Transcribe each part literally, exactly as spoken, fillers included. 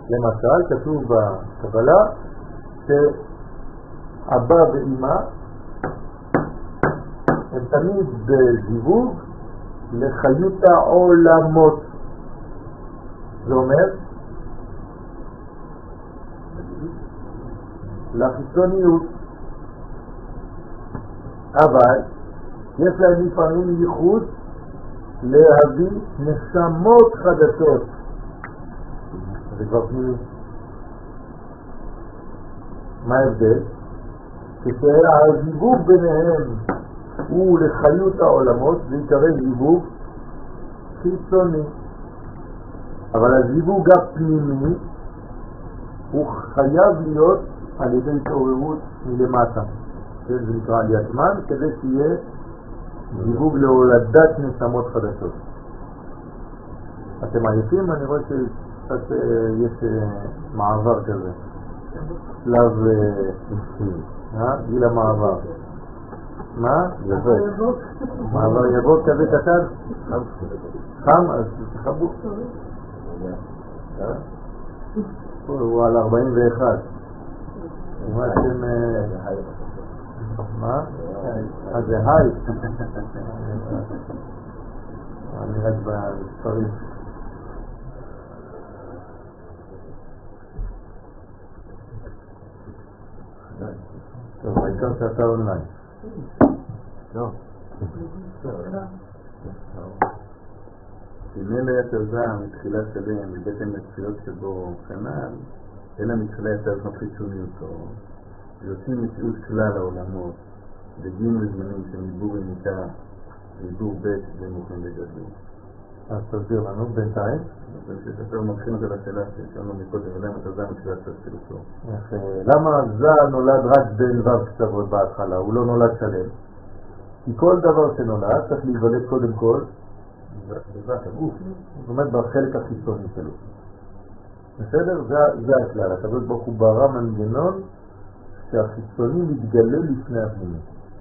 למשל, כתוב בקבלה שאבא ואמא הם תמיד בזיווג לחיות העולמות. זה אומר לחיצוניות, אבל יש להם לפעמים ייחוד להביא נשמות חדשות. זה כבר פנימי. מה ההבדל? כשהזיווג ביניהם הוא לחיות העולמות, זה יקרא זיווג חיצוני. אבל הזיווג הפנימי הוא חייב להיות על ידי התעוררות מלמטה. זה נקרא עליית זמן, כדי שיהיה זיווג להולדת נשמות חדשות. אתם עייפים? אני רואה שקצת יש מעבר כזה. שלב גיל המעבר. מה? יבוק. מעבר יבוק כזה קטן? חם? אז תחבו. הוא על ארבעים ואחת. מה אתם... מה? אז זה היי. אני רק במספרים. טוב, העיקר שאתה אונליין. לא. הנה ליתר זעם מתחילה שלהם, מבטן לתפילות שבו כנל, אלא מתחילה יותר חיצוניות, יוצאים מציאות כלל העולמות, דגים לזמנים של עיבור עמיקה, עיבור בית ומוכן לגדלות. אז תסביר לנו בינתיים. אני חושב שספר מתחיל את השאלה ששאלנו מקודם, אלא את הזעם מתחילה תפילתו. למה זע נולד רק בין ו' קצוות בהתחלה? הוא לא נולד שלם. כי כל דבר שנולד צריך להיוולד קודם כל בזעת הגוף, זאת אומרת בחלק החיצוני שלו. בסדר? זה, זה הכלל. הקדוש ברוך הוא ברא מנגנון שהחיצוני מתגלה לפני הפנימי.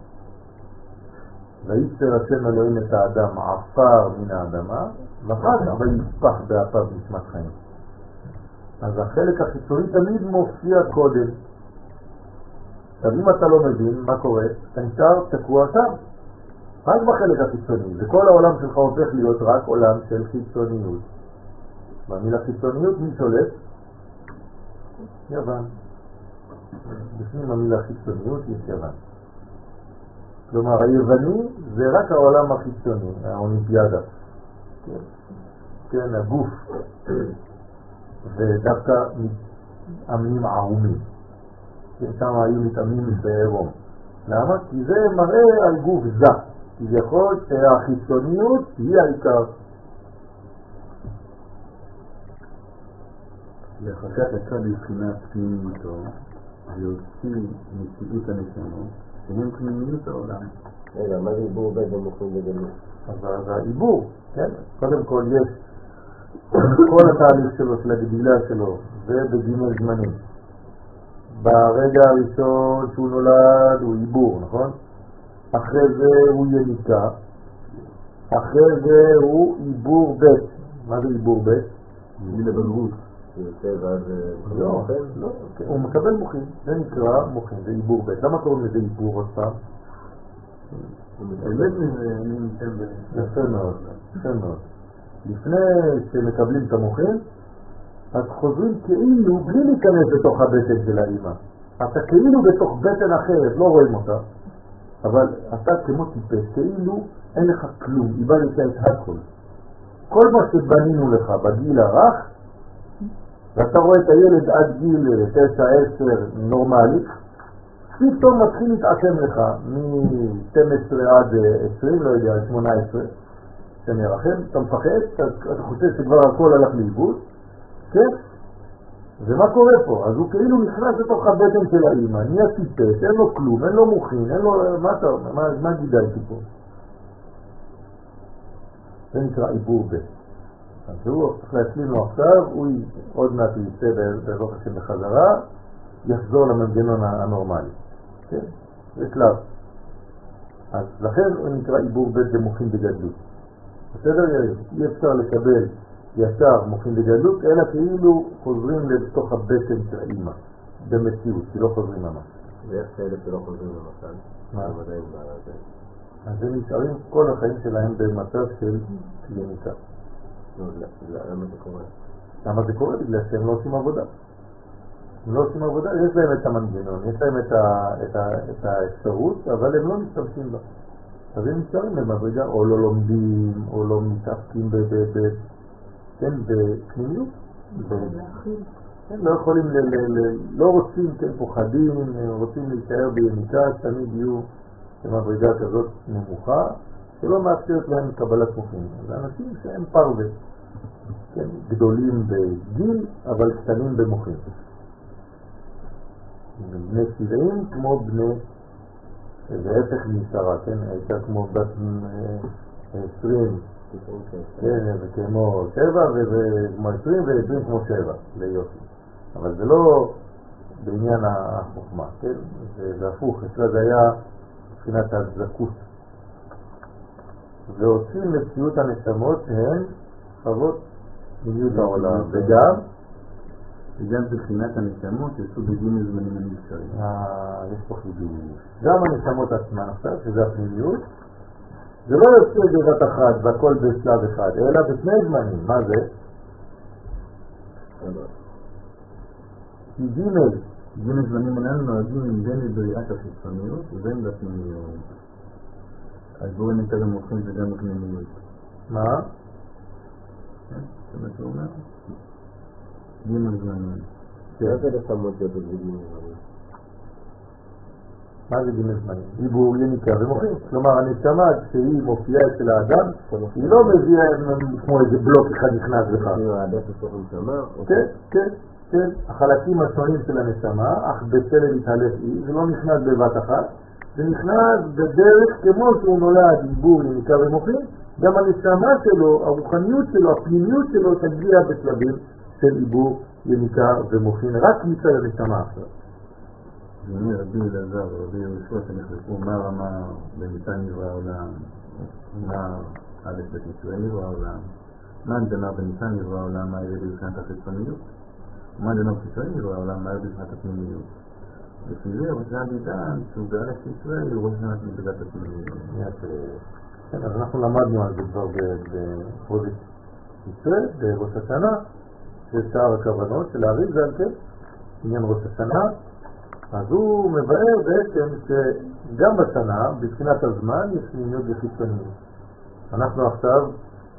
ויצר השם אלוהים את האדם עפר מן האדמה, ואחר כך ויצפח באפיו נשמת חיים. אז החלק החיצוני תמיד מופיע קודם. עכשיו אם אתה לא מבין מה קורה, אתה נשאר תקוע שם. רק בחלק החיצוני, וכל העולם שלך הופך להיות רק עולם של חיצוניות. והמילה חיצוניות מי שולט? יוון. בפנים המילה חיצוניות יש יוון. כלומר היווני זה רק העולם החיצוני, האולימפיאדה. כן, כן הגוף. ודווקא מתאמנים ערומים. כן, שם היו מתאמנים בעירום. למה? כי זה מראה על גוף זה. כי זה יכול שהחיצוניות היא העיקר. ואחר כך יצא לבחינת פנימיותו, ויוצאים מציאות הנשמות, שהם פנימיות העולם. רגע, מה זה עיבור בית במוכרים בגלות? אז זה העיבור, כן? קודם כל יש כל התהליך שלו, של הגדילה שלו, זה בגימל זמנים. ברגע הראשון שהוא נולד הוא עיבור, נכון? אחרי זה הוא יניקה, אחרי זה הוא עיבור בית. מה זה עיבור בית? מביא לבגרות. לא, לא, הוא מקבל מוחין, זה נקרא מוחין, זה עיבור בית. למה קוראים לזה עיבור עוד פעם? באמת מזה אני נמצא ב... יפה מאוד, יפה מאוד. לפני שמקבלים את המוחין, אז חוזרים כאילו בלי להיכנס בתוך הבטן של האמא. אתה כאילו בתוך בטן אחרת, לא רואים אותה. אבל אתה כמו טיפש, כאילו אין לך כלום, איבדת את הכל. כל מה שבנינו לך בגיל הרך, ואתה רואה את הילד עד גיל תשע עשר נורמלי, פתאום מתחיל להתעקם לך מ-שתים עשרה עד עשרים, לא יודע, שמונה עשרה, שמרחם, אתה מפחד, אתה חושב שכבר הכל הלך לאיבוד, כן? ומה קורה פה? אז הוא כאילו נכנס לתוך הבטן של האמא, נהיה טיפש, אין לו כלום, אין לו מוכין, אין לו... מה אתה אומר? מה, מה גידלתי פה? זה נקרא עיבור בית. אז הוא צריך להשלים לו עכשיו, הוא עוד מעט יצא בעזרת השם בחזרה, יחזור למנגנון הנורמלי. כן? זה שלב. אז לכן הוא נקרא עיבור בית במוחין בגדלות. בסדר יריב? אי אפשר לקבל ישר מוחין בגלות, אלא כאילו חוזרים לתוך הבטן של האמא, במציאות, כי לא חוזרים ממש. ואיך כאלה שלא חוזרים למשל? מה? בוודאי בזה. אז הם נשארים כל החיים שלהם במצב של קליניקה. למה זה קורה? למה זה קורה? בגלל שהם לא עושים עבודה. הם לא עושים עבודה, יש להם את המנגנון, יש להם את, ה, את, ה, את האפשרות, אבל הם לא משתמשים בה. אז הם נשארים במדרגה, או לא לומדים, או לא מתעסקים ב... ב, ב כן, בפנימיות. הם לא יכולים, ל, ל, ל, לא רוצים, כן, פוחדים, רוצים להישאר ביניקה, תמיד יהיו במדרגה כזאת נמוכה, שלא מאפשרת להם קבלת מוחין. זה אנשים שהם פרווה, כן, גדולים בגיל, אבל קטנים במוחין. בני שבעים כמו בני, זה הפך משרה, כן, הייתה כמו בת עשרים, כן, וכמו שבע, וכמו עשרים, ועשרים כמו שבע, ליופי. אבל זה לא בעניין החוכמה, כן, זה הפוך, אצלה זה היה מבחינת הדזקות. ועושים מציאות הנשמות שהן חוות מיניות העולם, וגם וגם בחינת הנשמות יעשו בגין זמנים הנשארים. אה, יש פה חידוש. גם הנשמות עצמן עכשיו, שזה הפנימיות, זה לא יוצא בבת אחת, והכל בשלב אחד, אלא בשני זמנים. מה זה? כי גימל. גין זמנים איננו נוהגים בין לבריאת החיצוניות ובין בפנימיות. אז בואו נקרא גם מוחין וגם בפנימיות. מה? זה מה שהוא אומר? גימל זמנים. מה זה לשמות להיות בגימל זמנים? מה זה גימל זמנים? עיבור, יניקה ומוחין. כלומר, הנשמה כשהיא מופיעה אצל האדם, היא לא מביאה כמו איזה בלוק אחד נכנס לך. כן, כן, כן. החלקים השונים של הנשמה, אך בצלם מתהלך היא, זה לא נכנס בבת אחת, זה נכנס בדרך כמו שהוא נולד עיבור, יניקה ומוחין. גם הנשמה שלו, הרוחניות שלו, הפנימיות שלו תגיע בשלבים של עיבור, יניקה ומוחין, רק מצד הנשמה עכשיו. זה אומר רבי אלעזר ורבי יהושע שנחלקו מה רמה במיתה נברא העולם, מה א' בית ישראל נברא העולם, מה דנה במיתה נברא העולם, מה ירד בבחינת החיצוניות, מה דנה בחיצון נברא העולם, מה ירד בבחינת הפנימיות. לפי זה ראש השנה ניתן שהוא בארץ ישראל הוא ראש השנה נקודת הפנימיות. כן, אז אנחנו למדנו על זה כבר בחודש ישראל, בראש השנה, ששאר הכוונות של האריז"ל, כן, עניין ראש השנה. אז הוא מבאר בעצם שגם בשנה, בבחינת הזמן, יש פנימיות וחיצוניות. אנחנו עכשיו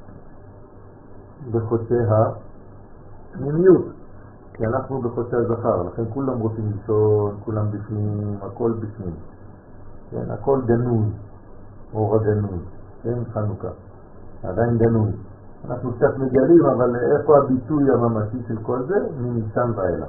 בחודשי הפנימיות, כי אנחנו בחודשי הזכר, לכן כולם רוצים לישון, כולם בפנים, הכל בפנים. כן, הכל גנוז, אור הגנוז, כן, חנוכה, עדיין גנוז. אנחנו קצת מגלים, אבל איפה הביטוי הממשי של כל זה? מניסן ואילך.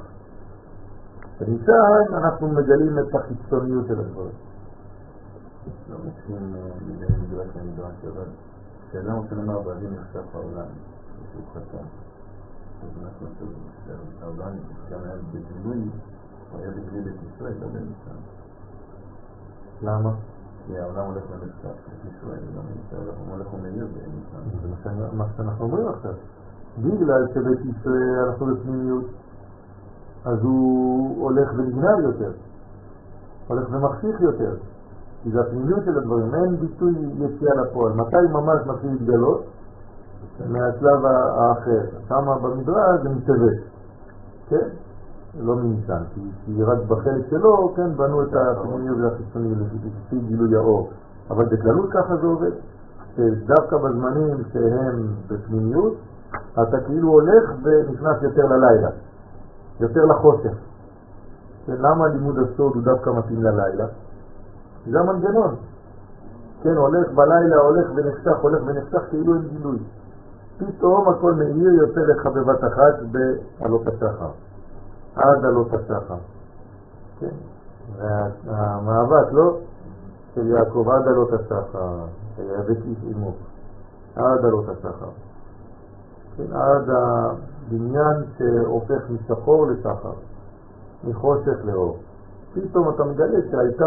בניסן אנחנו מגלים את החיצוניות של הדברים. לא מתחילים מגלים מדרש למדרש, אבל שאלה רוצה לומר בעדים נחשף העולם, שהוא חתם. אז אנחנו נשאר, העולם גם היה בגילוי, הוא היה בגילוי בית ישראל, לא בניסן. למה? כי העולם הולך לנחשף, בית ישראל, לא בניסן, הוא הולך ומאיר בניסן. זה מה שאנחנו אומרים עכשיו. בגלל שבית ישראל אנחנו בפנימיות, אז הוא הולך ונגנב יותר, הולך ומחשיך יותר, כי זה הפנימיות של הדברים, אין ביטוי יציאה לפועל. מתי ממש מתחיל להתגלות? מהצלב האחר. שמה במדרש זה מתאבש, כן? לא מניסן, כי רק בחלק שלו, כן, בנו את הפנימיות והחיצוניות לפי גילוי האור. אבל בכללות ככה זה עובד, שדווקא בזמנים שהם בפנימיות, אתה כאילו הולך ונכנס יותר ללילה. יותר לחושך. למה לימוד הסוד הוא דווקא מתאים ללילה? זה המנגנון. כן, הולך בלילה, הולך ונחשך, הולך ונחשך כאילו אין גילוי. פתאום הכל מאיר יוצא לך בבת אחת בעלות השחר. עד עלות השחר. כן. והמאבק, לא? של יעקב עד עלות השחר. שיאבק איש אימו. עד עלות השחר. כן, עד הבניין שהופך משחור לשחר, מחושך לאור. פתאום אתה מגלה שהייתה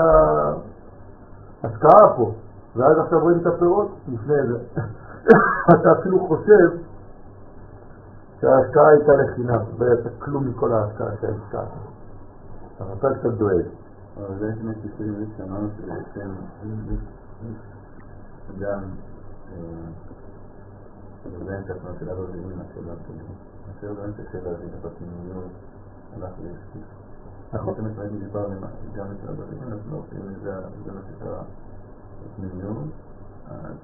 השקעה פה, ואז עכשיו רואים את הפירות לפני זה. אתה אפילו חושב שההשקעה הייתה לחינם, לא יצא כלום מכל ההשקעה שההשקעה. אתה קצת דואג. אבל זה לפני תשעים שנה שבעצם אדם שבאמת עצמה של אבא ואמא של אבא אשר באמצע של להביא את הפנימיות הלך להשקיף. נכון. באמת ראיתי דיבר גם את אבא ואמא, אז לא, אם זה מה שקרה הפנימיות, אז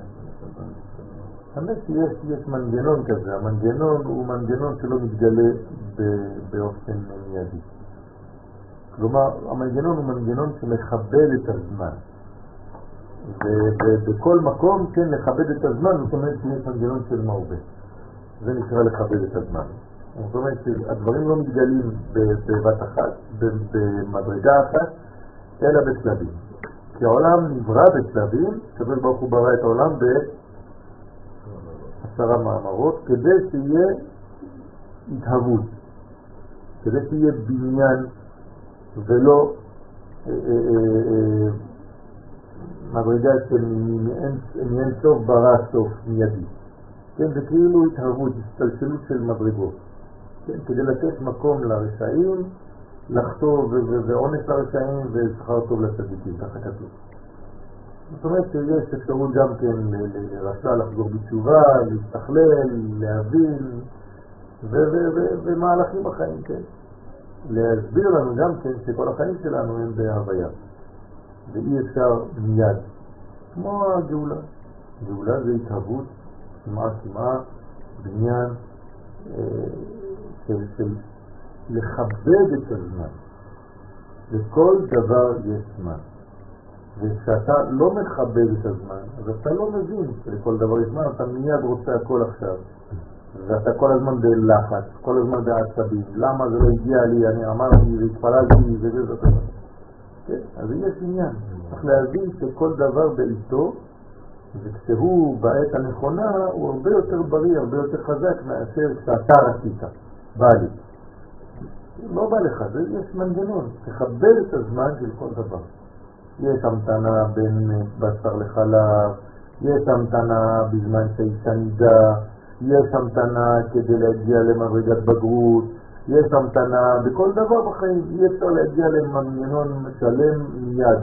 האמת שיש מנגנון כזה, המנגנון הוא מנגנון שלא מתגלה באופן מיידי. כלומר, המנגנון הוא מנגנון שמכבד את הזמן. ובכל מקום, כן, לכבד את הזמן, זאת אומרת שיש מנגנון של מרבה. זה נקרא לכבד את הזמן. זאת אומרת שהדברים לא מתגלים בבת אחת, במדרגה אחת, אלא בשלבים. כי העולם נברא בשלבים, קבל ברוך הוא ברא את העולם בעשרה מאמרות, כדי שיהיה התהוות, כדי שיהיה בניין, ולא מדרגה של מעין סוף ברא סוף מיידי. כן, זה כאילו התהוות, הסתלשלות של מדרגות. כן, כדי לתת מקום לרשעים, לחטוא ועונש לרשעים ושכר טוב לצדיקים, ככה כתוב. זאת אומרת שיש אפשרות גם כן לרשע לחזור בתשובה, להסתכלל, להבין, ומהלכים בחיים, כן. להסביר לנו גם כן שכל החיים שלנו הם בהוויה ואי אפשר מיד, כמו הגאולה. גאולה זה התהוות, כמעה כמעה, בניין אה, של, של לכבד את הזמן. לכל דבר יש זמן, וכשאתה לא מכבד את הזמן אז אתה לא מבין שלכל דבר יש זמן, אתה מיד רוצה הכל עכשיו, ואתה כל הזמן בלחץ, כל הזמן בעצבים. למה זה לא הגיע לי? אני אמרתי והתפללתי וזה זאת. כן, אז יש עניין. צריך להבין שכל דבר בעיתו, וכשהוא בעת הנכונה, הוא הרבה יותר בריא, הרבה יותר חזק מאשר שאתה רצית. בא לי. לא בא לך, זה יש מנגנון. תכבד את הזמן של כל דבר. יש המתנה בין בשר לחלב, יש המתנה בזמן שהאישה נידה, יש המתנה כדי להגיע למדרגת בגרות, יש המתנה בכל דבר בחיים, אי אפשר להגיע למנגנון שלם מיד.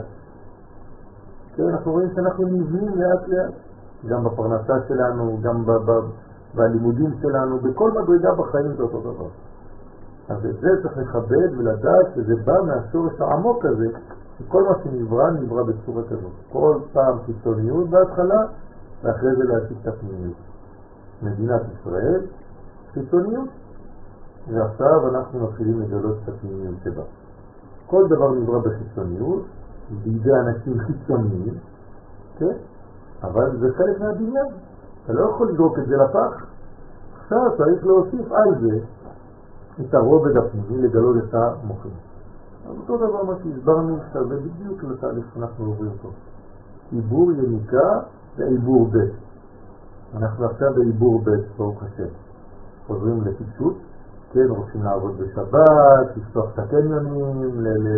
כן, אנחנו רואים שאנחנו נבנים לאט לאט, גם בפרנסה שלנו, גם בלימודים שלנו, בכל מדרגה בחיים זה אותו דבר. אז את זה צריך לכבד ולדעת שזה בא מהשורש העמוק הזה, שכל מה שנברא נברא בצורה כזאת. כל פעם חיצוניות בהתחלה, ואחרי זה להשיג את הפנימיות. מדינת ישראל, חיצוניות, ועכשיו אנחנו מתחילים לגלות את הפנימיות שבה. כל דבר נברא בחיצוניות, בידי אנשים חיצוניים, כן? אבל זה חלק מהבניין. אתה לא יכול לזרוק את זה לפח. עכשיו צריך להוסיף על זה את הרובד הפנימי, לגלות את המוחים. אז אותו דבר מה שהסברנו, זה בדיוק לתהליך שאנחנו עוברים אותו. עיבור יניקה ועיבור ב'. אנחנו עכשיו בעיבור ב', ברוך השם. חוזרים לטיפשות, כן, רוצים לעבוד בשבת, לפתוח את הקניונים,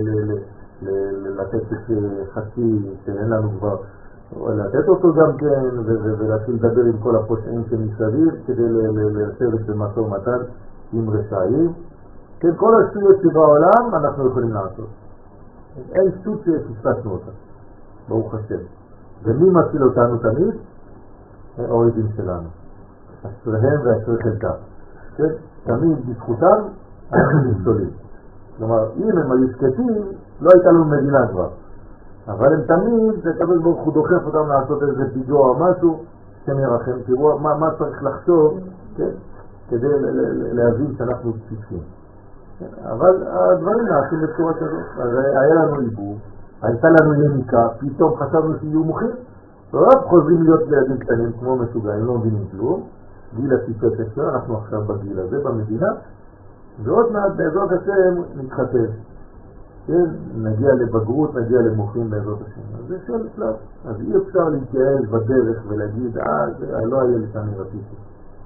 לתת חצי שאין לנו כבר, לתת אותו גם כן, ולהתחיל לדבר עם כל הפושעים שמסביב, כדי לשבת במשא ומתן עם רשעים. כן, כל השטויות שבעולם אנחנו יכולים לעשות. אין שטות שפספסנו אותה, ברוך השם. ומי מציל אותנו תמיד? האויבים שלנו, אשריהם ואשרי חלקם. כן? תמיד בזכותם אנחנו ניצולים. כלומר, אם הם היו שקטים, לא הייתה לנו מדינה כבר. אבל הם תמיד, זה תמיד ברוך הוא דוחף אותם לעשות איזה פיגוע או משהו, שמרחם. תראו מה, מה צריך לחשוב, כן? כדי להבין שאנחנו פתחים. כן? אבל הדברים נעשים בצורה כזאת. אז היה לנו עיבור, הייתה לנו יניקה, פתאום חשבנו שיהיו מוחים, רק חוזרים להיות ילדים קטנים כמו משוגעים, לא מבינים כלום. גיל הטיפש אצלנו, אנחנו עכשיו בגיל הזה במדינה, ועוד מעט בעזרת השם נתחתן. כן? נגיע לבגרות, נגיע למוחים בעזרת השם. אז זה של שלב. אז אי אפשר להתייעל בדרך ולהגיד, אה, זה לא היה לי שאני רציתי.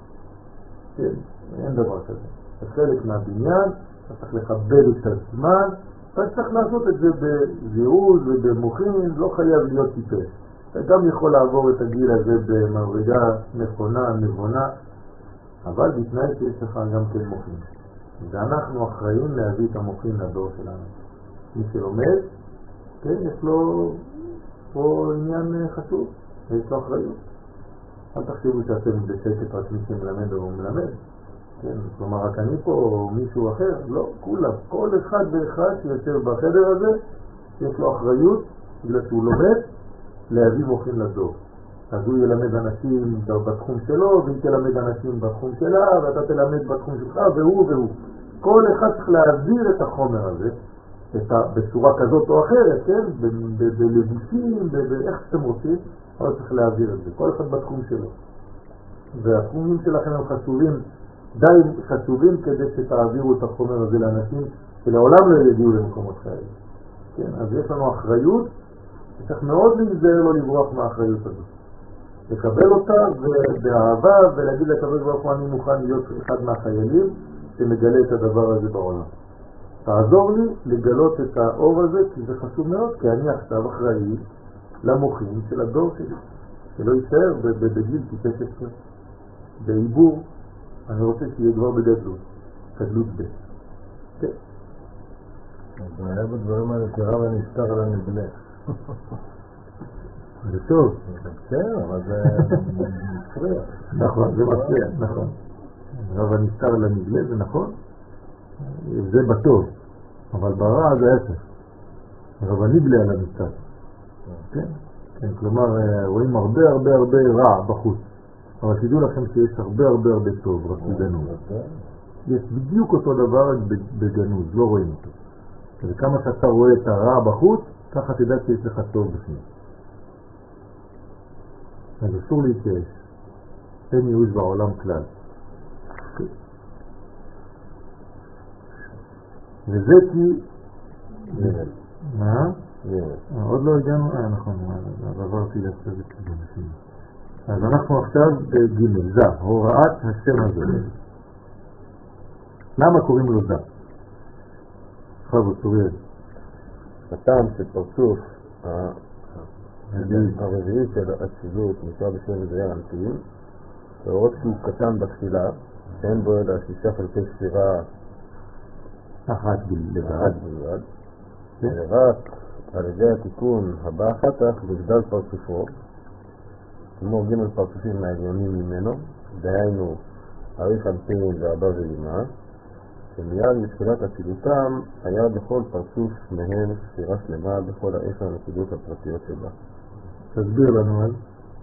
כן, אין דבר כזה. זה חלק מהבניין, אתה צריך לכבד את הזמן, אתה צריך לעשות את זה בזירוז ובמוחים, לא חייב להיות טיפש. אתה גם יכול לעבור את הגיל הזה במדרגה נכונה, נבונה, אבל בתנאי שיש לך גם כן מוחים. ואנחנו אחראים להביא את המוחים לדור שלנו. מי שלומד, כן, יש לו פה עניין חשוב, יש לו אחריות. אל תחשבו שאתם בשקט רק מי שמלמד או מלמד. כן, כלומר רק אני פה או מישהו אחר, לא, כולם, כל אחד ואחד שיושב בחדר הזה יש לו אחריות בגלל שהוא לומד להביא מוחים לדור. אז הוא ילמד אנשים בתחום שלו והיא תלמד אנשים בתחום שלה ואתה תלמד בתחום שלך והוא והוא. כל אחד צריך להעביר את החומר הזה את ה, בצורה כזאת או אחרת, כן? בלבושים, באיך שאתם רוצים, אבל צריך להעביר את זה, כל אחד בתחום שלו. והתחומים שלכם הם חשובים, די חשובים כדי שתעבירו את החומר הזה לאנשים שלעולם לא יגיעו למקומות כאלה. כן? אז יש לנו אחריות, צריך מאוד להיזהר לא לברוח מהאחריות הזאת. לקבל אותה ובאהבה ולהגיד לקבל ברוך הוא אני מוכן להיות אחד מהחיילים שמגלה את הדבר הזה בעולם. תעזור לי לגלות את האור הזה כי זה חשוב מאוד, כי אני עכשיו אחראי למוחים של הדור שלי, שלא יישאר בגיל שש עשרה בעיבור. אני רוצה שיהיה כבר בגדלות, גדלות ב'. כן. אז היה בדברים האלה שרב הנסתר על הנבלה. זה טוב. כן, אבל זה מפריע. נכון, זה מפריע, נכון. רב הנסתר על הנבלה זה נכון, זה בטוב, אבל ברע זה ההפך. רב הנבלה על הנסתר. כן, כן, כלומר רואים הרבה הרבה הרבה רע בחוץ. אבל תדעו לכם שיש הרבה הרבה הרבה טוב, רק בגנוז. יש בדיוק אותו דבר בגנוז, לא רואים אותו. וכמה שאתה רואה את הרע בחוץ, ככה תדע שיש לך טוב בפנים. אז אסור להתייאש. אין ייאוש בעולם כלל. וזה כי... מה? עוד לא הגענו? אה, נכון, עברתי לצוות כזה. אז אנחנו עכשיו בג' זה, הוראת השם הזה. למה קוראים לו זה? חבו צוריאל. הטעם של פרצוף הרביעי של הצילות נקרא בשם וזייר הנתיים, להורות שהוא קטן בתחילה, שאין בו אלא שישה חלקי ספירה אחת בלבד, ורק על ידי התיקון הבא אחתך בגדל פרצופו, כמו ג' פרצופים מהעליונים ממנו, דהיינו אריך אנפין ואבא ואמא, שמיד בתחילת הצילותם היה בכל פרצוף מהם ספירה שלמה בכל העשר הנקודות הפרטיות שלה. תסביר לנו אז.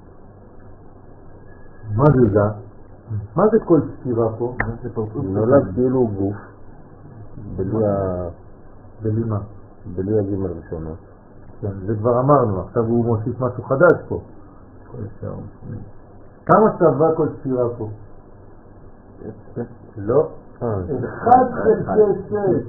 מה זה זה? מה זה כל ספירה פה? נולד כאילו גוף בלי ה... בלי מה? בלי הגימל ראשונות. כן, זה כבר אמרנו, עכשיו הוא מוסיף משהו חדש פה. כמה שווה כל ספירה פה? לא. אחד חלקי שש.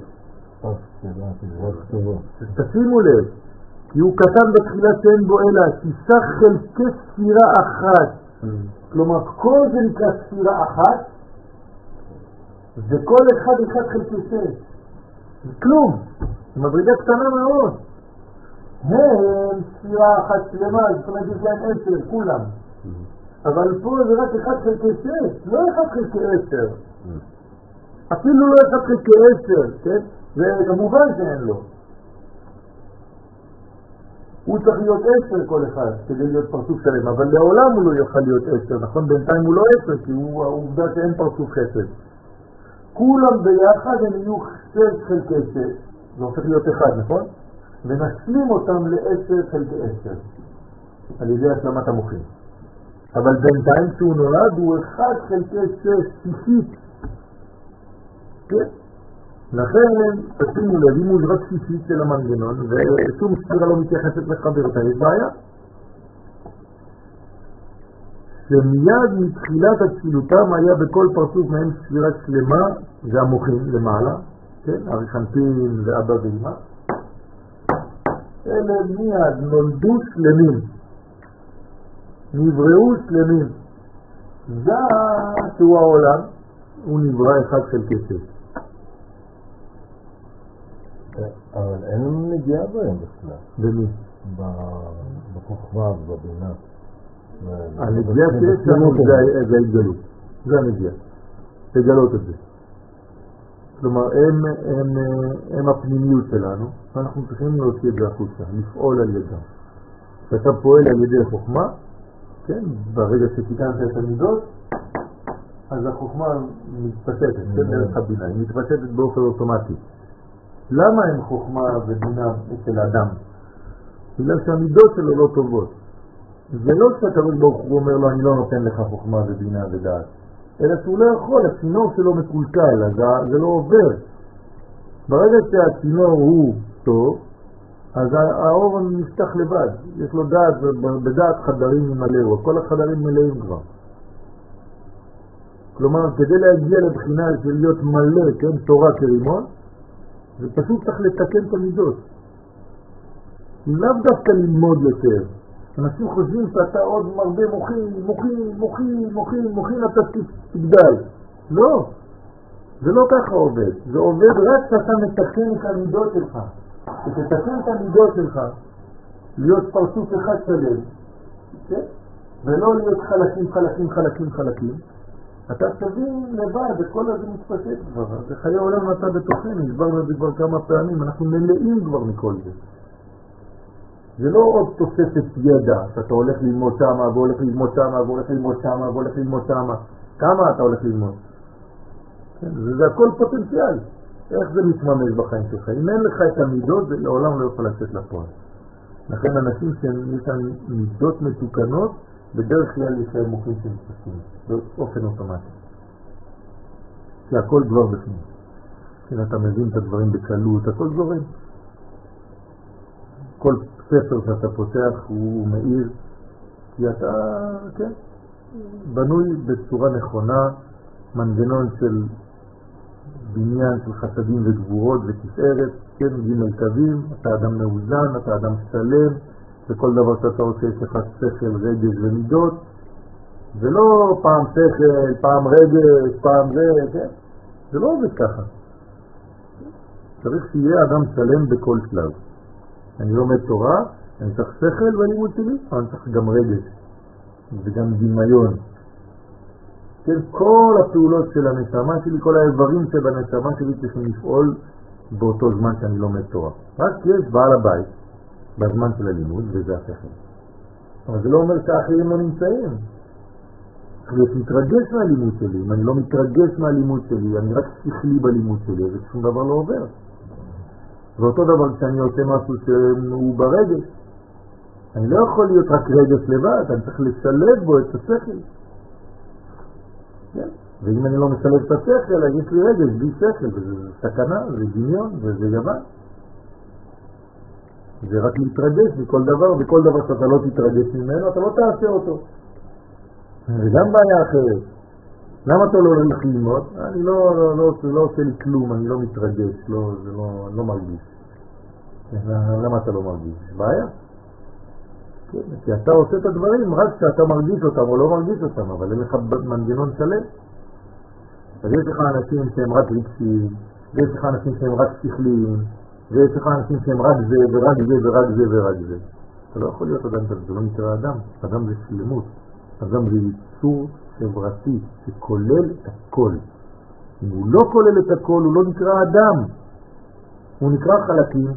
תשימו לב, כי הוא קטן בתחילה שאין בו אלא שישה חלקי ספירה אחת. כלומר כל זה נקרא ספירה אחת וכל אחד אחד חלקי שש. זה כלום, זה מדרגה קטנה מאוד. הם ספירה אחת שלמה, זאת אומרת יש להם עשר, כולם. אבל פה זה רק אחד חלקי שש, לא אחד חלקי עשר. אפילו לא אחד חלקי עשר, כן? זה כמובן שאין לו. הוא צריך להיות עשר כל אחד כדי להיות פרצוף שלם, אבל לעולם הוא לא יוכל להיות עשר, נכון? בינתיים הוא לא עשר, כי הוא העובדה שאין פרצוף חסד. כולם ביחד הם יהיו שש חלקי שש, זה הופך להיות אחד, נכון? ונשלים אותם לעשר חלקי עשר, על ידי השלמת המוחים. אבל בינתיים כשהוא נולד הוא אחד חלקי שש, שישית. כן? לכן תשימו לב, אם הוא רק שישית של המנגנון ושום ספירה לא מתייחסת לחברתה, יש בעיה. שמיד מתחילת התפילותם היה בכל פרצוף מהם ספירה שלמה, זה המוחים למעלה, כן? אריכנטין ואבא ואמא. אלה מיד נולדו שלמים, נבראו שלמים. זה שהוא העולם, הוא נברא אחד חלקי שש. אבל אין נגיעה בהם בכלל. במי? בכוכבה ובבינה. הנגיעה שיש לנו זה ההתגלות. זה הנגיעה. לגלות את זה. כלומר, הם, הם, הם הפנימיות שלנו, ואנחנו צריכים להוציא את זה החוצה, לפעול על ידם. כשאתה פועל על ידי חוכמה, כן, ברגע שתיקנת את המידות, אז החוכמה מתפשטת, כן, דרך הבינה, היא מתפשטת באופן אוטומטי. למה אין חוכמה ובינה אצל האדם? בגלל שהמידות שלו לא טובות. זה לא שהקדוש ברוך הוא אומר לו, אני לא נותן לך חוכמה ובינה ודעת, אלא שהוא לא יכול, הצינור שלו מקולקל, אז זה לא עובר. ברגע שהצינור הוא טוב, אז האור נפתח לבד, יש לו דעת, ובדעת חדרים ממלאו, כל החדרים מלאים כבר. כלומר, כדי להגיע לבחינה של להיות מלא, כן, תורה כרימון, זה פשוט צריך לתקן את המידות. לאו דווקא ללמוד יותר. אנשים חושבים שאתה עוד מרבה מוחין, מוחין, מוחין, מוחין, מוחין, אתה תגדל. לא, זה לא ככה עובד. זה עובד רק שאתה מתקן את המידות שלך. ותתקן את המידות שלך, להיות פרצוף אחד שלם, כן? ולא להיות חלקים, חלקים, חלקים, חלקים. אתה תבין לבד, וכל הזה מתפשט כבר. זה חיי עולם נעשה בתוכנו, הסברנו את זה כבר כמה פעמים, אנחנו מלאים כבר מכל זה. זה לא עוד תוספת ידע, שאתה הולך ללמוד שמה, והולך ללמוד שמה, והולך ללמוד שמה, והולך ללמוד שמה. כמה אתה הולך ללמוד? כן, זה, זה הכל פוטנציאל. איך זה מתממש בחיים שלך? אם אין לך את המידות, זה לעולם לא יכול לצאת לפועל. לכן אנשים שיש להם מידות מתוקנות, בדרך כלל יש להם מוחים שמתפסים, באופן אוטומטי. כי הכל כבר בפנים. כן, אתה מבין את הדברים בקלות, הכל זורם. כל ספר שאתה פותח הוא מאיר, כי אתה, כן, בנוי בצורה נכונה, מנגנון של בניין של חסדים וגבורות ותפארת, כן, ג' קווים, אתה אדם מאוזן, אתה אדם שלם, וכל דבר שאתה עושה יש לך שכל, רגש ומידות, ולא פעם שכל, פעם רגש, פעם זה, כן, זה לא עובד ככה. צריך שיהיה אדם שלם בכל שלב. אני לומד תורה, אני צריך שכל ולימוד שלי, אבל אני צריך גם רגש, וגם דמיון. כן, כל הפעולות של הנשמה שלי, כל האיברים שבנשמה שלי צריכים לפעול באותו זמן שאני לומד תורה. רק יש בעל הבית בזמן של הלימוד, וזה השכל. אבל זה לא אומר שהאחרים לא נמצאים. אני מתרגש מהלימוד שלי. אם אני לא מתרגש מהלימוד שלי, אני רק שכלי בלימוד שלי, אז שום דבר לא עובר. ואותו דבר כשאני עושה משהו שהוא ברגש, אני לא יכול להיות רק רגש לבד, אני צריך לשלב בו את השכל. כן? ואם אני לא משלב את השכל, אז יש לי רגש בלי שכל, וזה סכנה, זה דמיון, וזה יבן. זה רק להתרגש מכל דבר, וכל דבר שאתה לא תתרגש ממנו, אתה לא תעשה אותו. וגם בעיה אחרת. למה אתה לא הולך ללמוד? אני לא, לא, לא, לא עושה לי כלום, אני לא מתרגש, לא, זה לא, לא מרגיש. למה אתה לא מרגיש? בעיה. כן, כי אתה עושה את הדברים רק כשאתה מרגיש אותם או לא מרגיש אותם, אבל אין לך מנגנון שלם. אז יש לך אנשים שהם רק רגשיים, ויש לך אנשים שהם רק שכליים, ויש לך אנשים שהם רק זה ורק זה ורק זה ורק זה. אתה לא יכול להיות אדם כזה, זה לא נקרא אדם. אדם זה שלמות. אדם זה ייצור חברתי שכולל את הכל. אם הוא לא כולל את הכל, הוא לא נקרא אדם. הוא נקרא חלקים.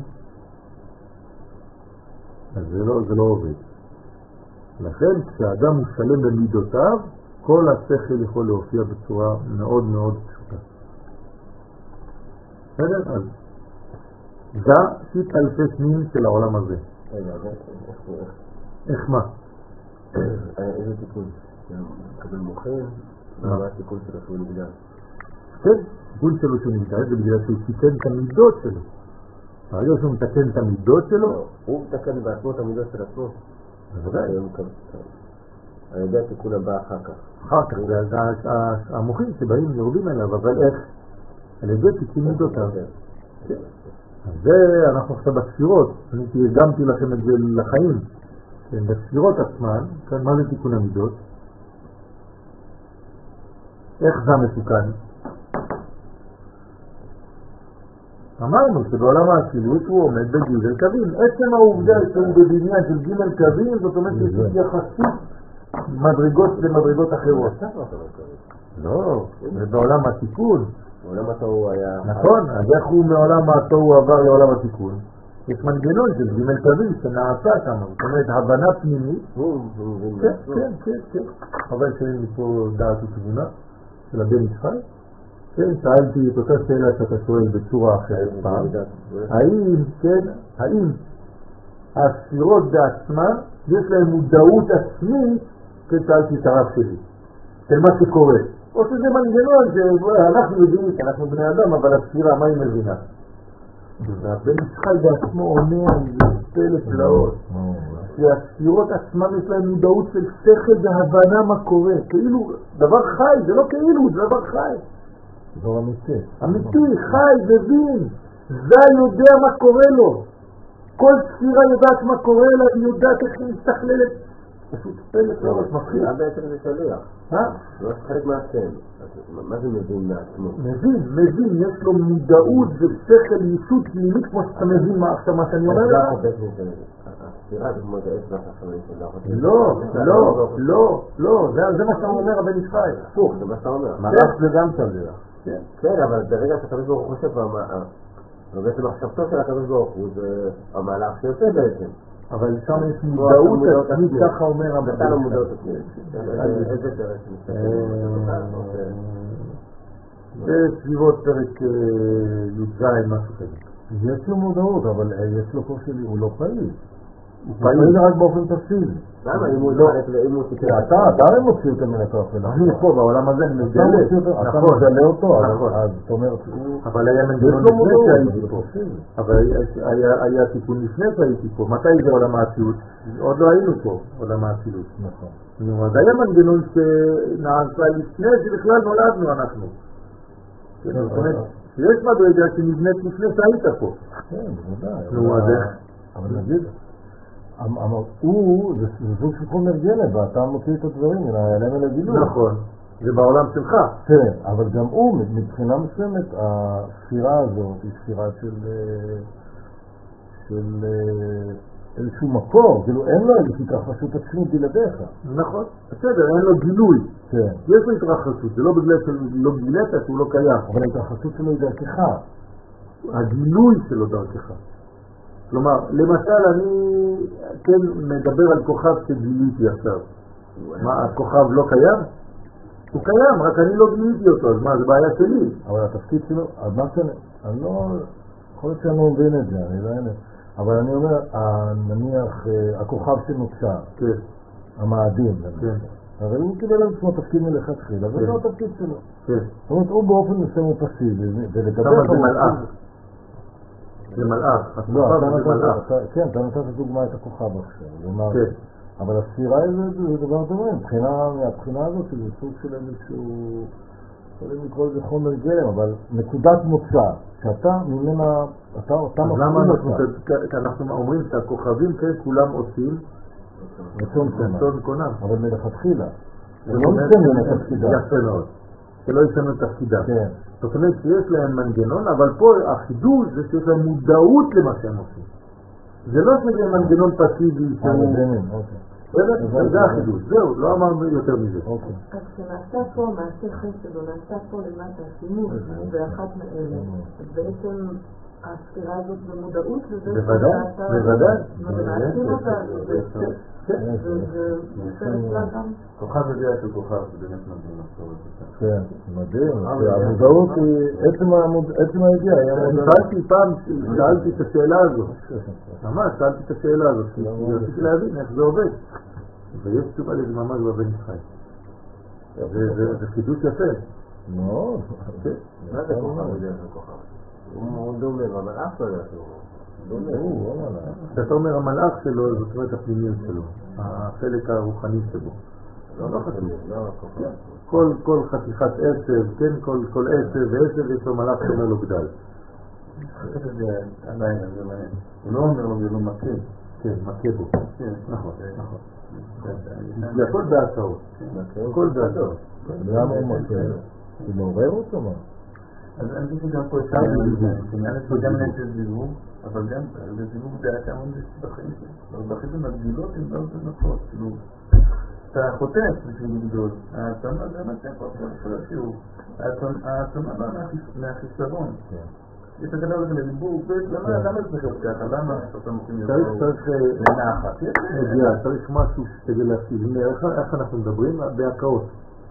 אז זה לא, זה לא עובד. לכן כשאדם הוא שלם במידותיו, כל השכל יכול להופיע בצורה מאוד מאוד פשוטה. בסדר? אז זה שית אלפי שנים של העולם הזה. רגע, איך? איך מה? איזה תיקון? קבל מוחים? מה התיקון שלו שהוא נגדל? כן, תיקון שלו שהוא נגדל זה בגלל שהוא תיקן את המידות שלו. הרגע שהוא מתקן את המידות שלו? הוא מתקן בעצמו את המידות של עצמו. בוודאי. אני יודע תיקון הבא אחר כך. אחר כך, זה המוחים שבאים יורדים אליו, אבל איך? על ידי תיקון מידותיו. אז זה אנחנו עכשיו בספירות, אני תרגמתי לכם את זה לחיים. בספירות עצמן, מה זה תיקון המידות? איך זה מסוכן? אמרנו שבעולם האצילות הוא עומד בג' קווים. עצם העובדה שהוא בבניין של ג' קווים, זאת אומרת שיש התייחסות מדרגות למדרגות אחרות. לא, זה בעולם התיקון. בעולם התוהו היה... נכון, אז איך הוא מעולם התוהו עבר לעולם התיקון? יש מנגנון של ג' קווים שנעשה שם, זאת אומרת הבנה פנימית. כן, כן, כן, כן. אבל שאין לי פה דעת ותבונה של הבן יצחק. כן, שאלתי את אותה שאלה שאתה שואל בצורה אחרת פעם. האם, כן, האם הספירות בעצמן יש להם מודעות עצמית, כן, שאלתי את הרב שלי, של מה שקורה. או שזה מנגנון שאנחנו יודעים שאנחנו בני אדם, אבל הספירה, מה היא מבינה? והבן יצחק בעצמו אומר, זה פלא פלאות, שהספירות עצמן יש להם מודעות של שכל והבנה מה קורה. כאילו, דבר חי, זה לא כאילו, זה דבר חי. זה אמיתי. אמיתי, חי, מבין. זה יודע מה קורה לו. כל ספירה יודעת מה קורה לה, היא יודעת איך היא מסתכללת. פשוט פלא פלאות, מפחיד. מה בעצם זה שליח? מה? לא חלק מהשם. מה זה מבין מעצמו? מבין, מבין, יש לו מודעות ושכל ישות פנימית כמו שאתה מבין מה עכשיו מה שאני אומר לך? הספירה זה כמו זה אצבע החשמלית של האחת. לא, לא, לא, לא, זה מה שאתה אומר הבן יצחק. הפוך, זה מה שאתה אומר. מלאך זה גם שליח. כן, אבל ברגע שהקדוש ברוך הוא חושב, ובעצם מחשבתו של הקדוש ברוך הוא זה המהלך שיוצא בעצם. אבל שם יש מודעות עצמית, ככה אומר הבן יצחק. אתה לא מודעות עצמית. איזה פרק? זה סביבות פרק י"ז משהו כזה. יש לו מודעות, אבל יש לו קושי, הוא לא פעיל. הוא פעיל רק באופן תפסיד. למה? אם הוא לא... אתה, אתה הרי מוציא אותם מן התופן. אני פה בעולם הזה אני מגלה. אתה מגלה אותו, אז זאת אומרת... אבל היה מנגנון לפני שהייתי פה. אבל היה תיקון לפני שהייתי פה. מתי זה עולם האצילות? עוד לא היינו פה, עולם האצילות. נכון. אז היה מנגנון שנעשה לפני שבכלל נולדנו אנחנו. זאת אומרת, שיש מדרגה שנבנית לפני שהיית פה. כן, בוודאי. נו, אז איך? אבל נגיד... הוא, זה סוג של חומר גלם, ואתה מוציא את הדברים, אלא אלה גילוי. נכון, זה בעולם שלך. כן, אבל גם הוא, מבחינה מסוימת, הספירה הזאת היא ספירה של של איזשהו מקור, כאילו אין לו איזושהי התרחשות עצמית בלעדיך. נכון, בסדר, אין לו גילוי. כן. יש לו התרחשות, זה לא בגלל שלא גילית שהוא לא קיים. אבל ההתרחשות שלו היא דרכך. הגילוי שלו דרכך. כלומר, למשל אני כן מדבר על כוכב שגיליתי עכשיו. מה, הכוכב לא קיים? הוא קיים, רק אני לא גיליתי אותו, אז מה, זה בעיה שלי. אבל התפקיד שלו, אז מה שאני, אני לא, יכול להיות שאני לא מבין את זה, אני לא יודע. אבל אני אומר, נניח, הכוכב שנוצר, כן. המאדים, כן. אבל הוא קיבל על עצמו תפקיד מלכתחילה, וזה לא התפקיד שלו. כן. זאת אומרת, הוא באופן מסוים הוא פסיבי, ולגבי... כמה זה מלאך? זה מלאך, הכוכב זה מלאך. כן, אתה נתת דוגמה את הכוכב עכשיו. כן. אבל הספירה זה דבר דומה, מהבחינה הזאת שזה סוג של איזשהו, יכולים לקרוא לזה חומר גלם, אבל נקודת מוצא, שאתה ממנה, אתה אותה מפעיל אותה. אנחנו אומרים שהכוכבים כן כולם עושים רצון קונם. אבל מלכתחילה. זה לא משנה את תפקידה. יפה מאוד. שלא ישנו את תפקידה. כן. זאת אומרת שיש להם מנגנון, אבל פה החידוש זה שיש להם מודעות למה שהם עושים. זה לא שזה מנגנון פסיבי שהוא... זה החידוש, זהו, לא אמרנו יותר מזה. אז כשנעשה פה מעשה חסד או נעשה פה למטה שימוש באחת מאלה, אז בעצם הספירה הזאת במודעות לזה... בוודאי, בוודאי. ומעשים אותה, וזה נופל אצלם. כוכב יודע של כוכב, זה באמת מדהים לחשוב את זה. כן, מדהים. המודעות היא, עצם הידיעה היה מודעות. שאלתי פעם, שאלתי את השאלה הזאת. ממש, שאלתי את השאלה הזאת. רציתי להבין איך זה עובד. ויש תשובה לזה ממש בבן יצחק. זה חידוש יפה. מאוד. מה זה כוכב יודע של כוכב? הוא דומה, אבל אף לא יודע שהוא דומה. כשאתה אומר המלאך שלו, זאת אומרת הפנימיות שלו. החלק הרוחני שבו. לא חשוב. כל חתיכת עשב, כן, כל עשב ועשב יש לו מלאך שאומר לו גדל. זה עדיין, זה מעניין. הוא לא אומר לו, זה לא מכה. כן, מכה בו. כן, נכון, נכון. זה הכל בהצעות. הכל בהצעות. למה הוא מכה? הוא מעורר אותו מה? אז אני חושב שגם פה אפשר לזיווג. יש גם נצל זיווג, אבל גם לזיווג דעתם זה בחיים שלו. בחיים המגדילות הן לא נפות. אתה חוטף בשביל לגדול. העצמה זה מה שאתה חושב שהוא. העצמה באה מהחיסרון. יש הגדה לזה לדיבור, למה זה חושב ככה? למה שאתה מוכנים לבוא לנחת? צריך משהו כדי להפעיל. איך אנחנו מדברים? בהקאות.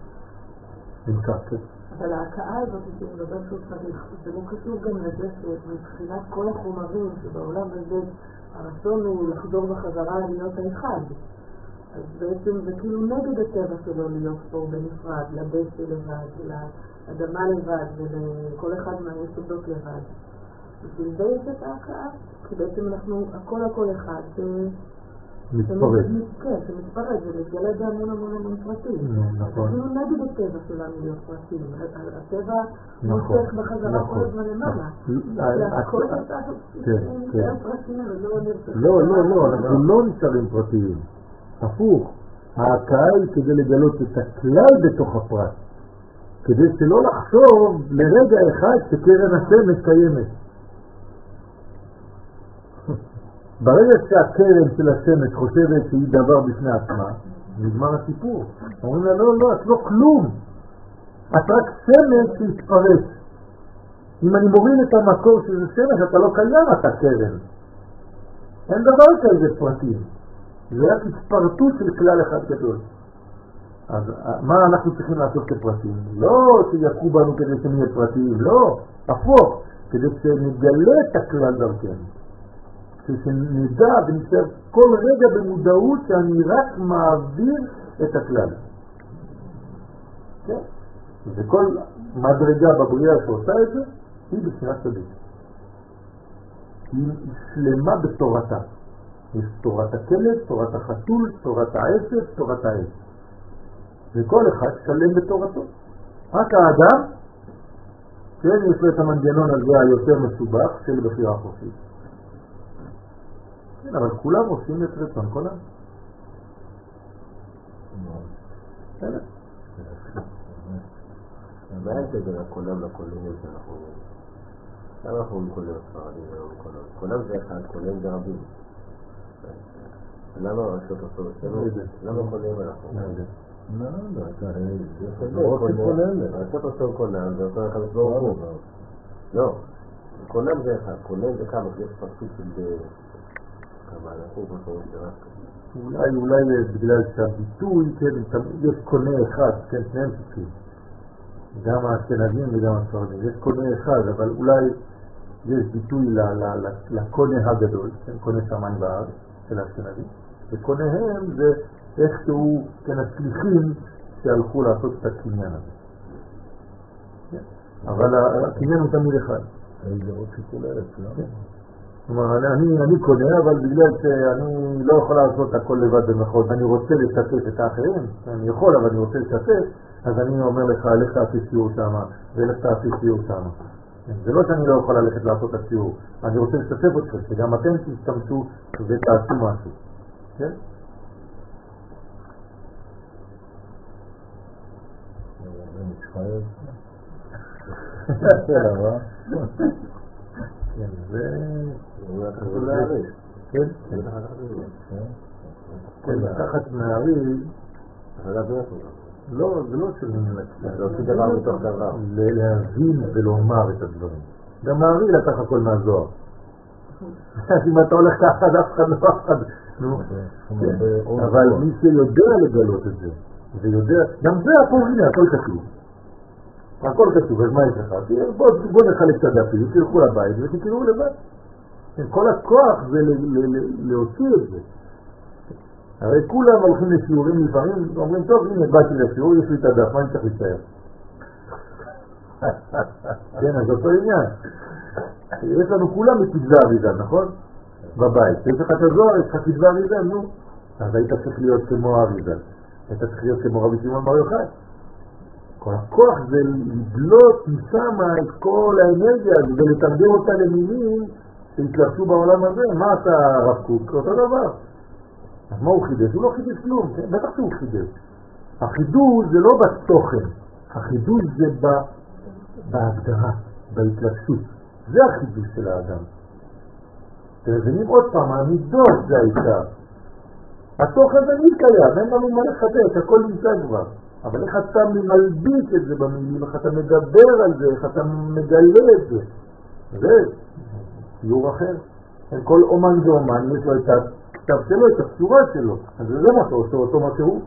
אבל ההקאה הזאת היא מדבר שהוא צריך, זה לא קשור גם לזה שמבחינת כל החומרים שבעולם הזה הרצון הוא לחזור בחזרה להיות האחד. אז בעצם זה כאילו נגד הטבע שלו להיות פה בנפרד, לדשא לבד, לאדמה לבד ולכל אחד מהיסודות לבד. בשביל זה יש את ההקאה, כי בעצם אנחנו הכל הכל אחד מתפרץ. כן, שמתפרץ, ומתגלה בהמון המון המון פרטים. נכון. אנחנו נגד הטבע שלנו להיות פרטים. הטבע מושך בחזרה כל הזמן למעלה. הכל נשאר פרטים, לא, לא, לא, אנחנו לא נשארים פרטיים. הפוך, ההקאה היא כדי לגלות את הכלל בתוך הפרט. כדי שלא לחשוב לרגע אחד שקרן השמש קיימת. ברגע שהקרן של השמש חושבת שהיא דבר בפני עצמה, נגמר הסיפור. אומרים לה, לא, לא, את לא כלום. את רק שמש שהתפרץ. אם אני מוריד את המקור של שמש, אתה לא קיים, אתה קרן. אין דבר כזה פרטים. זה רק התפרטות של כלל אחד גדול. אז מה אנחנו צריכים לעשות כפרטים? לא שיקרו בנו כדי שנהיה פרטיים, לא, הפוך, כדי שנגלה את הכלל דרכנו. שנדע ונשאר כל רגע במודעות שאני רק מעביר את הכלל. כן? וכל מדרגה בבריאה שעושה את זה, היא בחינת צדיק. היא שלמה בתורתה. יש תורת הכלב, תורת החתול, תורת העשף, תורת העץ. וכל אחד שלם בתורתו. רק האדם, כן, יש לו את המנגנון הזה היותר מסובך של בחירה חופשית. כן, אבל כולם עושים את רצון, כולם. בסדר. מה אין כזה לכולם לקולים שאנחנו אומרים? למה אנחנו אומרים כולם ספרדים ולא כולם? כולם זה אחד, כולם זה רבים. למה רשות עושות? למה כולם אנחנו אומרים? לא, לא, זה רשות עושות כולם, זה אותו אחד ברור. לא, כולם זה אחד, כולם זה כמה, יש פרטות של... אולי, אולי בגלל שהביטוי, כן, יש קונה אחד, כן, שניהם שותפים. גם האשכנזים וגם הספרדים. יש קונה אחד, אבל אולי יש ביטוי לקונה הגדול, כן, קונה שמיים בארץ של האשכנזים. וקונהם זה איכשהו, כן, השליחים שהלכו לעשות את הקניין הזה. אבל הקניין הוא תמיד אחד. זה עוד שיקול אלף, לא? כלומר, אני, אני קונה, אבל בגלל שאני לא יכול לעשות הכל לבד במחוז, אני רוצה לשתף את האחרים, אני יכול, אבל אני רוצה לשתף, אז אני אומר לך, לך תעשי שיעור שם, ולך תעשי שיעור שם. זה לא שאני לא יכול ללכת לעשות את השיעור, אני רוצה לשתף אתכם, שגם אתם תשתמשו ותעשו משהו. כן? זה מתחייב. כן, זה... זה להעריך. כן? כן, לקחת מהעריך... לא, זה לא של להוציא דבר מתוך דבר. להבין ולומר את הדברים. גם מהעריך לקח הכל מהזוהר. אם אתה הולך ככה, אף אחד לא אף אחד. אבל מי שיודע לגלות את זה, ויודע... גם זה הכל, הנה, הכל כתוב. הכל כתוב, אז מה יש לך? בוא נחלק את הדפים, תלכו לבית ותקראו לבד. כל הכוח זה להוציא את זה. הרי כולם הולכים לשיעורים לפעמים, אומרים, טוב, הנה, באתי לשיעור, יש לי את הדף, מה אני צריך להישאר? כן, אז אותו עניין. יש לנו כולם את כתבי אריזה, נכון? בבית. יש לך את הזוהר, יש לך כתבי אריזה, נו. אז היית צריך להיות כמו אריזה. היית צריך להיות כמו רבי שמעון בר יוחאי. כל הכוח זה לדלות משם את כל האנרגיה ולתרגם אותה למילים שהתלבשו בעולם הזה. מה עשה הרב קוק? אותו דבר. אז מה הוא חידש? הוא לא חידש כלום, כן? בטח שהוא חידש. החידוש זה לא בתוכן, החידוש זה בהגדרה, בהתלבשות. זה החידוש של האדם. אתם מבינים עוד פעם, המידות זה העיקר. התוכן תמיד קיים, אין לנו מה לחדש, הכל נמצא כבר. אבל איך אתה מלביש את זה במילים, איך אתה מדבר על זה, איך אתה מגלה את זה. זה ציור אחר. כל אומן זה אומן, יש לו את הכתב שלו, את הצורה שלו. אז זה מה שעושה אותו מה שהוא.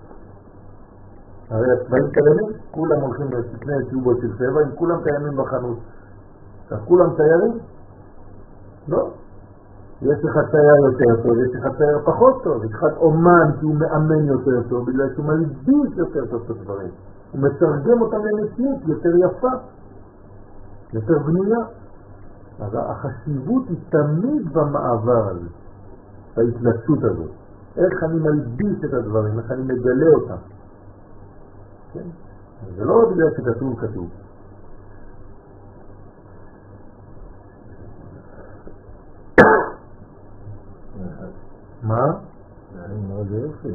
הרי הצבעים קיימים, כולם הולכים לתקני טיובות של צבע, אם כולם קיימים בחנות. אז כולם ציירים? לא. יש לך צייר יותר טוב, יש לך צייר פחות טוב, יש לך אומן שהוא מאמן יותר טוב, בגלל שהוא מלביש יותר טוב את הדברים. הוא מתרגם אותם למציאות יותר יפה, יותר בנויה. אז החשיבות היא תמיד במעבר הזה, בהתלצות הזאת. איך אני מלביש את הדברים, איך אני מגלה אותם. כן? זה לא בגלל שכתוב כתוב. מה? מאוד יופי.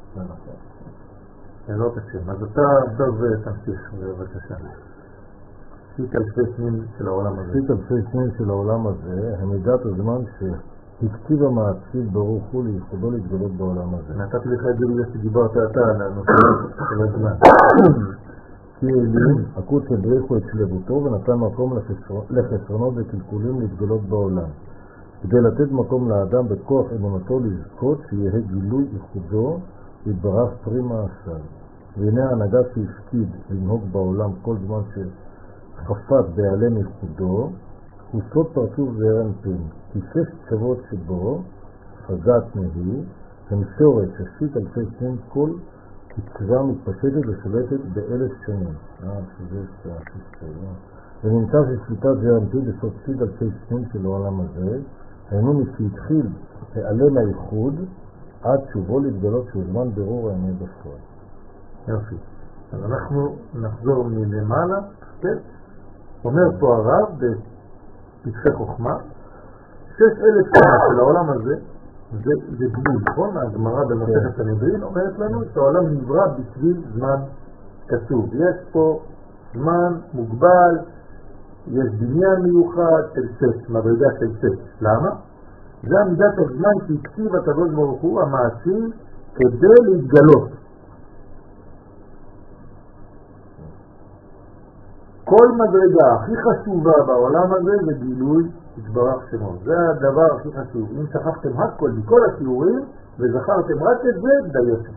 לא תקשיב, אז אתה טוב תמשיך, בבקשה. שית אלפי שנים של העולם הזה. שית אלפי שנים של העולם הזה, המידת הזמן שהקציב המעציב ברוך הוא ליחודו להתגלות בעולם הזה. נתתי לך את זה בגלל שדיברת אתה על הנושא של הזמן. כי אלים, הקוץ הדריכו את שלבותו ונתן מקום לחסרונות וקלקולים להתגלות בעולם. כדי לתת מקום לאדם בכוח אמונתו לזכות שיהיה גילוי ייחודו יתברך פרי מעשיו. והנה ההנהגה שהפקיד לנהוג בעולם כל זמן שחפת בהיעלם ייחודו הוא סוד פרצוף זעיר אנפין, כי שש צוות שבו חזת נהי הם שורש ששית אלפי שנים כל קצרה מתפשטת ושולטת באלף שנים. אה, שזה ששת אלפים. ונמצא ששליטת זעיר אנפין בסוד שית אלפי שנים של העולם הזה היינו משהתחיל העלם הייחוד עד שובו להתגלות שהוא זמן ברור האמת בפועל. יופי. אז אנחנו נחזור מלמעלה, כן? אומר פה הרב בפתחי חוכמה, שש אלף שנה של העולם הזה, זה, זה גבול, נכון? הגמרא במסכת סנהדרין אומרת לנו שהעולם נברא בשביל זמן קצוב. יש פה זמן מוגבל, יש בניין מיוחד של שש, מדרגה של שש. למה? זה עמידת הזמן שהקציב הקדוש ברוך הוא המעשים כדי להתגלות. כל מדרגה הכי חשובה בעולם הזה זה גילוי יתברך שמו. זה הדבר הכי חשוב. אם שכחתם הכל מכל השיעורים וזכרתם רק את זה, דייתם.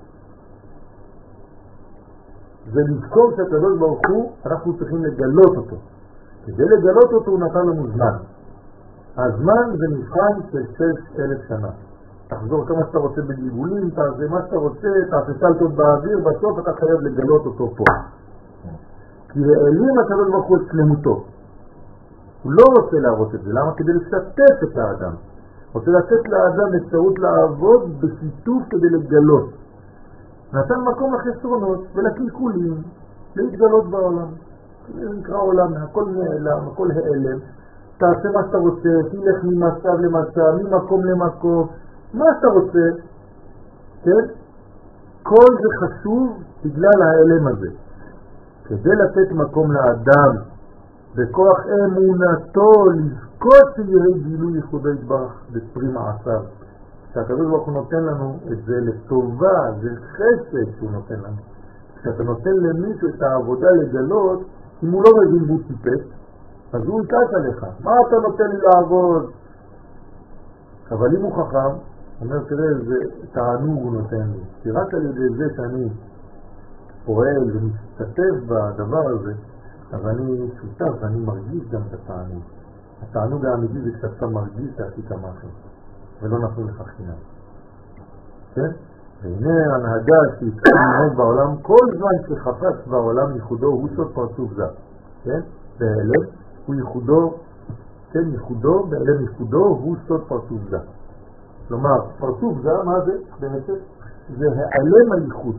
זה לזכור שהקדוש ברוך הוא, אנחנו צריכים לגלות אותו. כדי לגלות אותו הוא נתן לנו זמן. הזמן זה מבחן של שש אלף שנה. תחזור כמה שאתה רוצה בגלגולים, תעשה מה שאתה רוצה, תעשה סלטות באוויר, בסוף אתה חייב לגלות אותו פה. כי העלים הקדוש ברוך הוא את שלמותו. הוא לא רוצה להראות את זה. למה? כדי לשתף את האדם. רוצה לתת לאדם אפשרות לעבוד בשיתוף כדי לגלות. נתן מקום לחסרונות ולקלקולים, להתגלות בעולם. זה נקרא עולם, הכל נעלם, הכל העלם. תעשה מה שאתה רוצה, תלך ממצב למצב, ממקום למקום, מה שאתה רוצה, כן? כל זה חשוב בגלל העלם הזה. כדי לתת מקום לאדם, בכוח אמונתו, לזכות שיהיה גילוי ייחודו יתברך בפרי מעשיו. כשהקדוש ברוך הוא נותן לנו את זה לטובה, זה חסד שהוא נותן לנו. כשאתה נותן למישהו את העבודה לגלות, אם הוא לא מבין והוא טיפש, אז הוא יקש עליך. מה אתה נותן לי לעבוד? אבל אם הוא חכם, אומר, תראה, זה תענוג הוא נותן לי. כי רק על ידי זה שאני פועל ומשתתף בדבר הזה, אז אני שותף ואני מרגיש גם את התענוג. התענוג האמיתי זה כשאתה מרגיש שעשית משהו, ולא נתנו לך חינם. כן? והנה ההנהגה שהתחיל לנהוג בעולם, כל זמן שחפץ בעולם ייחודו הוא סוד פרצוף זה. כן? בהלם הוא ייחודו, כן, ייחודו, בהלם ייחודו הוא סוד פרצוף זה. כלומר, פרצוף זה, מה זה? באמת? זה העלם הייחוד.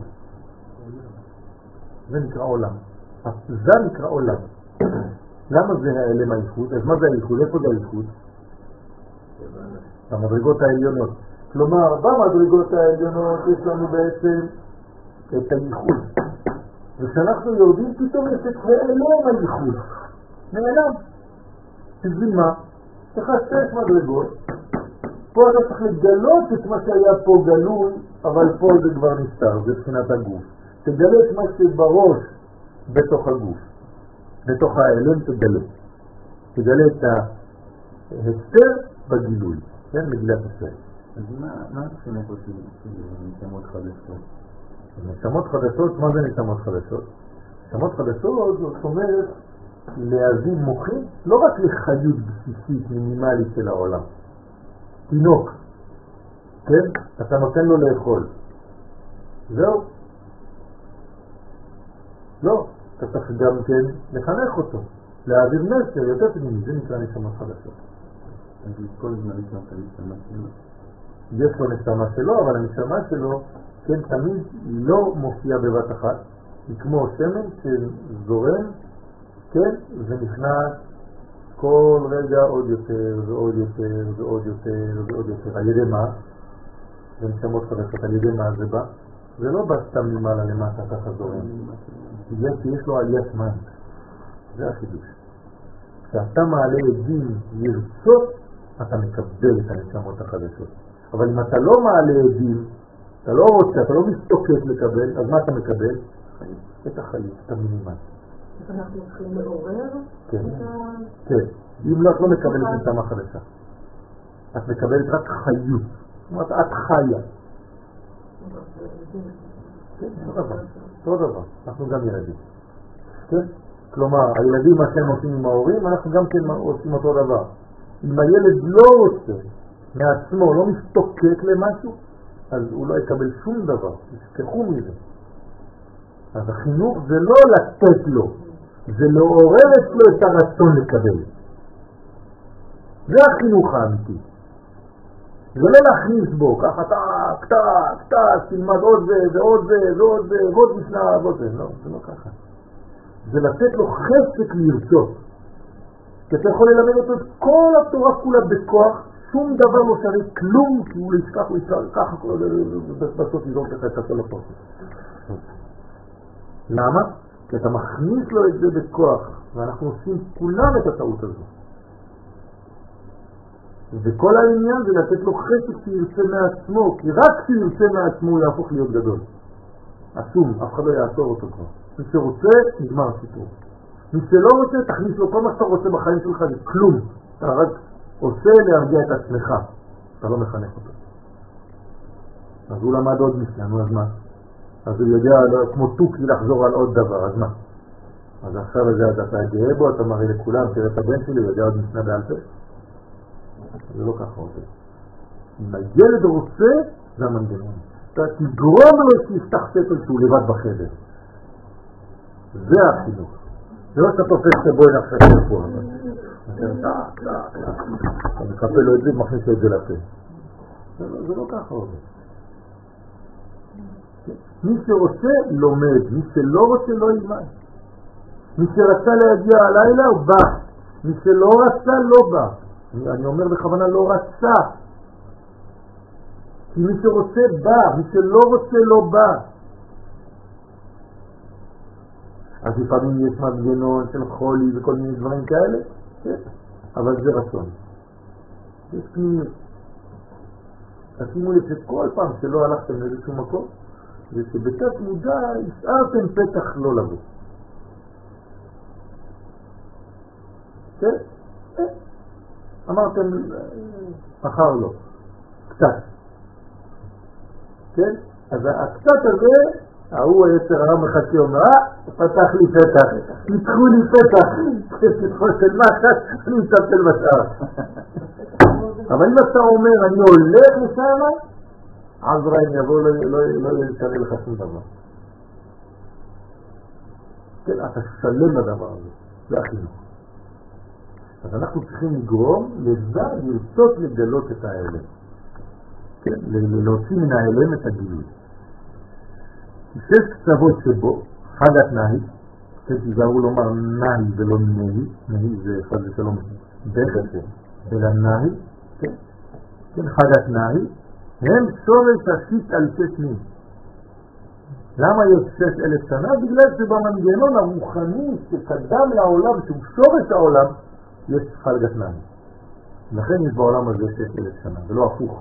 זה נקרא עולם. זה נקרא עולם. למה זה העלם הייחוד? אז מה זה הייחוד? איפה זה הייחוד? במדרגות העליונות. כלומר, במדרגות העליונות יש לנו בעצם את הייחוד. וכשאנחנו יורדים פתאום יש את העלם הייחוד. נעלם. תזמין מה? צריך שש מדרגות. פה אתה צריך לגלות את מה שהיה פה גלוי, אבל פה זה כבר נסתר, זה בחינת הגוף. תגלה את מה שבראש בתוך הגוף, בתוך האלם תגלה. תגלה את ההסתר בגילוי, כן? מגילת הסתר. אז מה הבחינה פה של נשמות חדשות? נשמות חדשות, מה זה נשמות חדשות? נשמות חדשות זאת אומרת להזין מוחים, לא רק לחיות בסיסית מינימלית של העולם. תינוק, כן? אתה נותן לו לאכול. זהו. לא, אתה צריך גם כן לחנך אותו, להעביר מסר יותר פנימי, זה נקרא נשמות חדשות. אז כל הזמן נשמע את הנשמה שלו. יש לו נשמה שלו, אבל הנשמה שלו, כן, תמיד היא לא מופיעה בבת אחת, היא כמו שמן שזורם, כן, ונכנס כל רגע עוד יותר ועוד יותר ועוד יותר ועוד יותר. על ידי מה? זה נשמות חדשות, על ידי מה זה בא? זה לא בא סתם למעלה למטה ככה זורם. בגלל שיש לו עליית מים. זה החידוש. כשאתה מעלה עדים לרצות, אתה מקבל את הנשמות החדשות. אבל אם אתה לא מעלה עדים, אתה לא רוצה, אתה לא מסתוקף לקבל, אז מה אתה מקבל? את החיים, את המינימל. אנחנו צריכים לעורר? כן. כן. אם לא, את לא מקבלת נשמה חדשה. את מקבלת רק חיות. זאת אומרת, את חיה. כן, אותו דבר. אותו דבר. אנחנו גם ילדים. כן? כלומר, הילדים, מה שהם עושים עם ההורים, אנחנו גם כן עושים אותו דבר. אם הילד לא רוצה מעצמו, לא מסתוקק למשהו, אז הוא לא יקבל שום דבר. תשכחו מזה. אז החינוך זה לא לתת לו, זה לעורר אצלו את הרצון לקבל. זה החינוך האמיתי. זה לא להכניס בו, ככה טק, טק, טק, תלמד עוד זה, ועוד זה, ועוד זה, ועוד משנה, ועוד זה. לא, זה לא ככה. זה לתת לו חשק לרצות. כי אתה יכול ללמד אותו את כל התורה כולה בכוח, שום דבר לא שווה כלום, כי הוא ישכח, הוא ישכח, ככה בסוף יזרוק לך את הכל הפוסק. למה? כי אתה מכניס לו את זה בכוח, ואנחנו עושים כולם את הטעות הזו. וכל העניין זה לתת לו חשק שירצה מעצמו, כי רק שירצה מעצמו הוא יהפוך להיות גדול. עצום, אף אחד לא יעצור אותו כבר. מי שרוצה, נגמר הסיפור. מי שלא רוצה, תכניס לו כל מה שאתה רוצה בחיים שלך, זה כלום. אתה רק עושה להרגיע את עצמך, אתה לא מחנך אותו. אז הוא למד עוד משנה, נו אז מה? אז הוא יודע לא, כמו תוקי לחזור על עוד דבר, אז מה? אז עכשיו הזה אתה גאה בו, אתה מראה לכולם, תראה את הבן שלי, הוא יודע עוד משנה בעל פה. זה לא ככה עושה. אם הילד רוצה, זה המנגנון. אתה תגרום לו שיפתח ספר שהוא לבד בחדר. זה החינוך. זה לא שאתה תופס שבוי נחשב פה. אתה מקפל לו את זה ומכניס את זה לפה. זה לא ככה עושה. מי שרוצה לומד, מי שלא רוצה לא ילמד. מי שרצה להגיע הלילה הוא בא, מי שלא רצה לא בא. אני, אני אומר בכוונה לא רצה, כי מי שרוצה בא, מי שלא רוצה לא בא. אז לפעמים יש מנגנון של חולי וכל מיני דברים כאלה, אבל זה רצון. יש פנימיות. תשימו לי שכל פעם שלא הלכתם לאיזשהו מקום, זה שבתת מודע השארתם פתח לא לבוא. כן? אמרתם, אחר לא. קצת. כן? אז הקצת הזה, ההוא היצר הרם מחכה אומר, אה, פתח לי פתח, תתחו לי פתח, תתחו של מחת, אני מצטל בשאר. אבל אם אתה אומר, אני הולך לשם, עזריים יבוא, לא ישארי לך שום דבר. כן, אתה שלם לדבר הזה, זה החינוך. אז אנחנו צריכים לגרום לזה לרצות לגלות את האלם. כן, להוציא מן האלם את הגילוי. שש קצוות שבו, חד התנאי, כן, תזהרו לומר נאי ולא נהי, נהי זה חד ושלום בכת, אלא נאי, כן, כן, חד התנאי, הם שורש השית אלפי שנים. למה יש שש אלף שנה? בגלל שבמנגנון הרוחני שקדם לעולם, שהוא שורש העולם, יש פלגת נאי. לכן יש בעולם הזה שש אלף שנה, זה לא הפוך.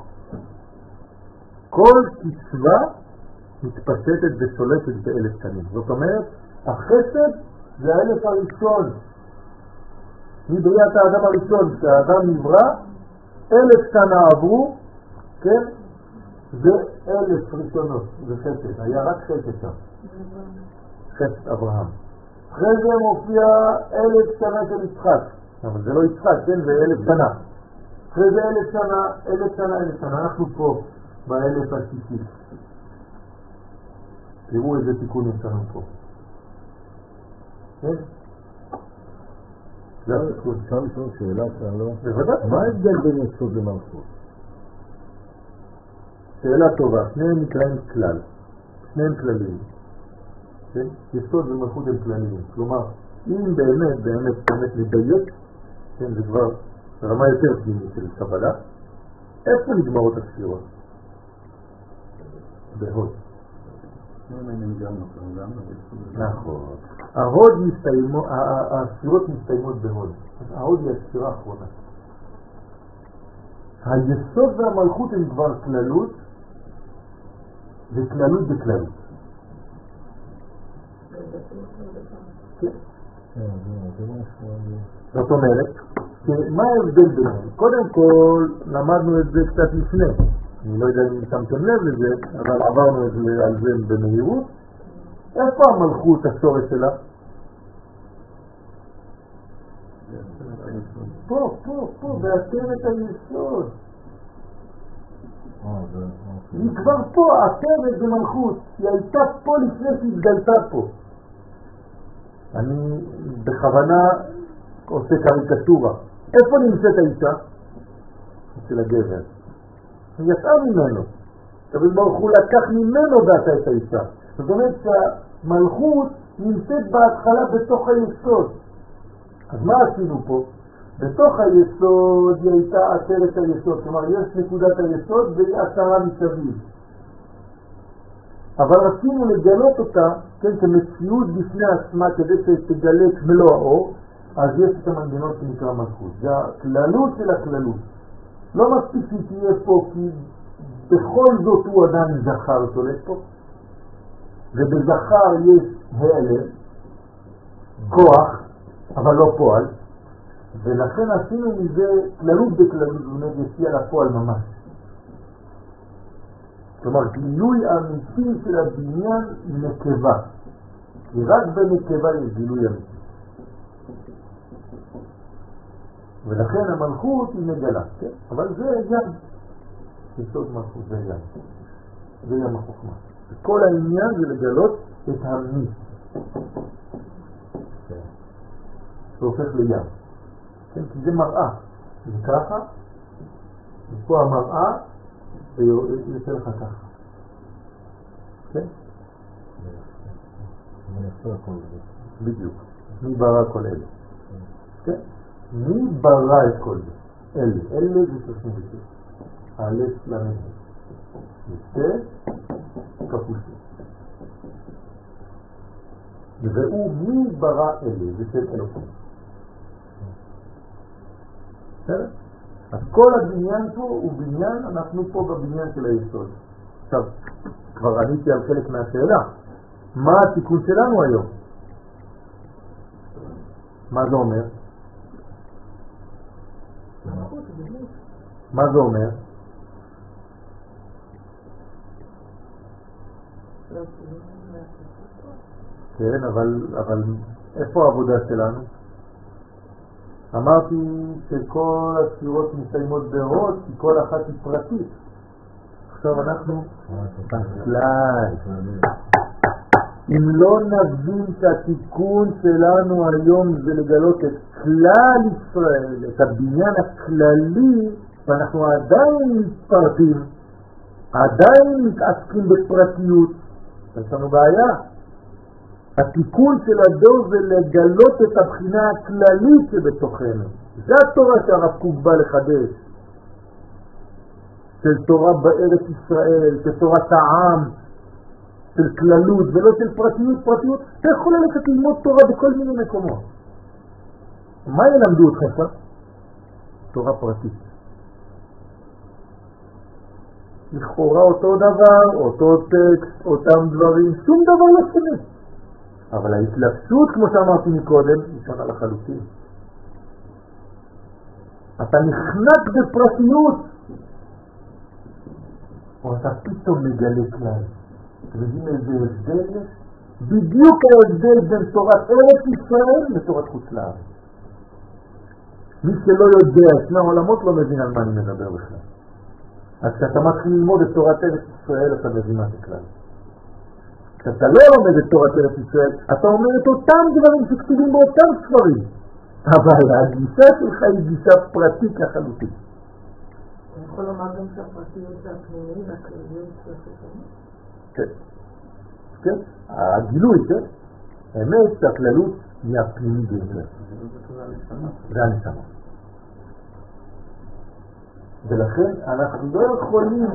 כל קצבה מתפשטת ושולטת באלף שנים. זאת אומרת, החסד זה האלף הראשון. מבריאת האדם הראשון, כשהאדם נברא, אלף שנה עברו, כן? זה אלף ראשונות, זה חסד. היה רק חסד שם. חסד אברהם. אחרי זה מופיע אלף שנה של יצחק. אבל זה לא יצחק, כן? זה אלף שנה. אחרי זה אלף שנה, אלף שנה, אלף שנה. אנחנו פה, באלף השישי. תראו איזה תיקון יש לנו פה. כן? זה התיקון. אפשר לשאול שאלה כאן, לא? בוודאי. מה ההבדל בין יסוד למלכות? שאלה טובה. שניהם נקראים כלל. שניהם כלליים. כן? יסוד ומלכות הם כלליים. כלומר, אם באמת, באמת, באמת לדייק, כן, זה כבר רמה יותר פנימית של קבלה, איפה נגמרות הספירות? בהוד. נכון. ההוד מסתיימו, הספירות מסתיימות בהוד. ההוד היא הספירה האחרונה. היסוד והמלכות הם כבר כללות, וכללות בכללות. זאת אומרת, מה ההבדל ביניהם? קודם כל, למדנו את זה קצת לפני. אני לא יודע אם שמתם לב לזה, אבל עברנו את זה על זה במהירות. איפה המלכות השורש שלה? פה, פה, פה, בעטרת היסוד. היא כבר פה, עטרת במלכות. היא הייתה פה לפני שהתגלתה פה. אני בכוונה עושה קריקטורה. איפה נמצאת האישה? אצל הגבר. היא יצאה ממנו. אבל ברוך הוא לקח ממנו בעטה את האישה. זאת אומרת שהמלכות נמצאת בהתחלה בתוך היסוד. אז מה עשינו פה? בתוך היסוד היא הייתה עטרת היסוד. כלומר, יש נקודת היסוד והיא עטרה מסביב. אבל רצינו לגלות אותה, כן, כמציאות בפני עצמה, כדי שתגלה את מלוא האור, אז יש את המנגנון שנקרא מלכות. זה הכללות של הכללות. לא מספיק שהיא תהיה פה, כי בכל זאת הוא עדיין זכר שולט פה, ובזכר יש העלם, כוח, אבל לא פועל, ולכן עשינו מזה כללות בכללות, זאת אומרת, יציאה לפועל ממש. כלומר, גילוי אמיתי של הבניין נקבה. כי רק בנקבה יש גילוי אמיתי. ולכן המלכות היא מגלה, כן? אבל זה ים. יסוד מלכות, זה ים. זה ים החוכמה. וכל העניין זה לגלות את המי. זה הופך לים. כן? כי זה מראה. זה ככה, ופה המראה, ויוצא לך ככה. כן? בדיוק. מי ברא כל אלה? כן? מי ברא את כל זה? אלה. אלה זה שלושים ושש. האלף למד. ושתי כפושי. והוא מי ברא אלה? זה של אלוקים. בסדר? אז כל הבניין פה הוא בניין, אנחנו פה בבניין של היסוד. עכשיו, כבר עניתי על חלק מהשאלה. מה התיקון שלנו היום? מה זה אומר? מה זה אומר? כן, אבל, אבל איפה העבודה שלנו? אמרתי שכל הספירות מסיימות בהוד, כי כל אחת היא פרטית. עכשיו אנחנו בכלל. אם לא נבין שהתיקון שלנו היום זה לגלות את כלל ישראל, את הבניין הכללי, ואנחנו עדיין מתפרטים, עדיין מתעסקים בפרטיות, יש לנו בעיה. התיקון של הדור זה לגלות את הבחינה הכללית שבתוכנו. זה התורה שהרב קוק בא לחדש. של תורה בארץ ישראל, של תורת העם, של כללות ולא של פרטיות. פרטיות, אתה יכול ללכת ללמוד תורה בכל מיני מקומות. מה ילמדו אותך? תורה פרטית. לכאורה אותו דבר, אותו טקסט, אותם דברים, שום דבר לא שונה. אבל ההתלבשות, כמו שאמרתי מקודם, היא שונה לחלוטין. אתה נחנק בפרטיות, או אתה פתאום מגלה כלל. אתם יודעים איזה הבדל יש? בדיוק ההבדל בין תורת ארץ ישראל לתורת חוץ לארץ. מי שלא יודע את שני העולמות לא מבין על מה אני מדבר בכלל. אז כשאתה מתחיל ללמוד את תורת ארץ ישראל אתה מבין מה זה כלל. כשאתה לא לומד את תורת ארץ ישראל אתה אומר את אותם דברים שכתובים באותם ספרים, אבל הגישה שלך היא גישה פרטית לחלוטין. אני יכול לומר גם שהפרטיות זה הפנימי והכלליות של החיצוני? כן, כן, הגילוי, כן, האמת שהכללות היא הפנימי ביותר. זה הנשמה. ולכן אנחנו לא יכולים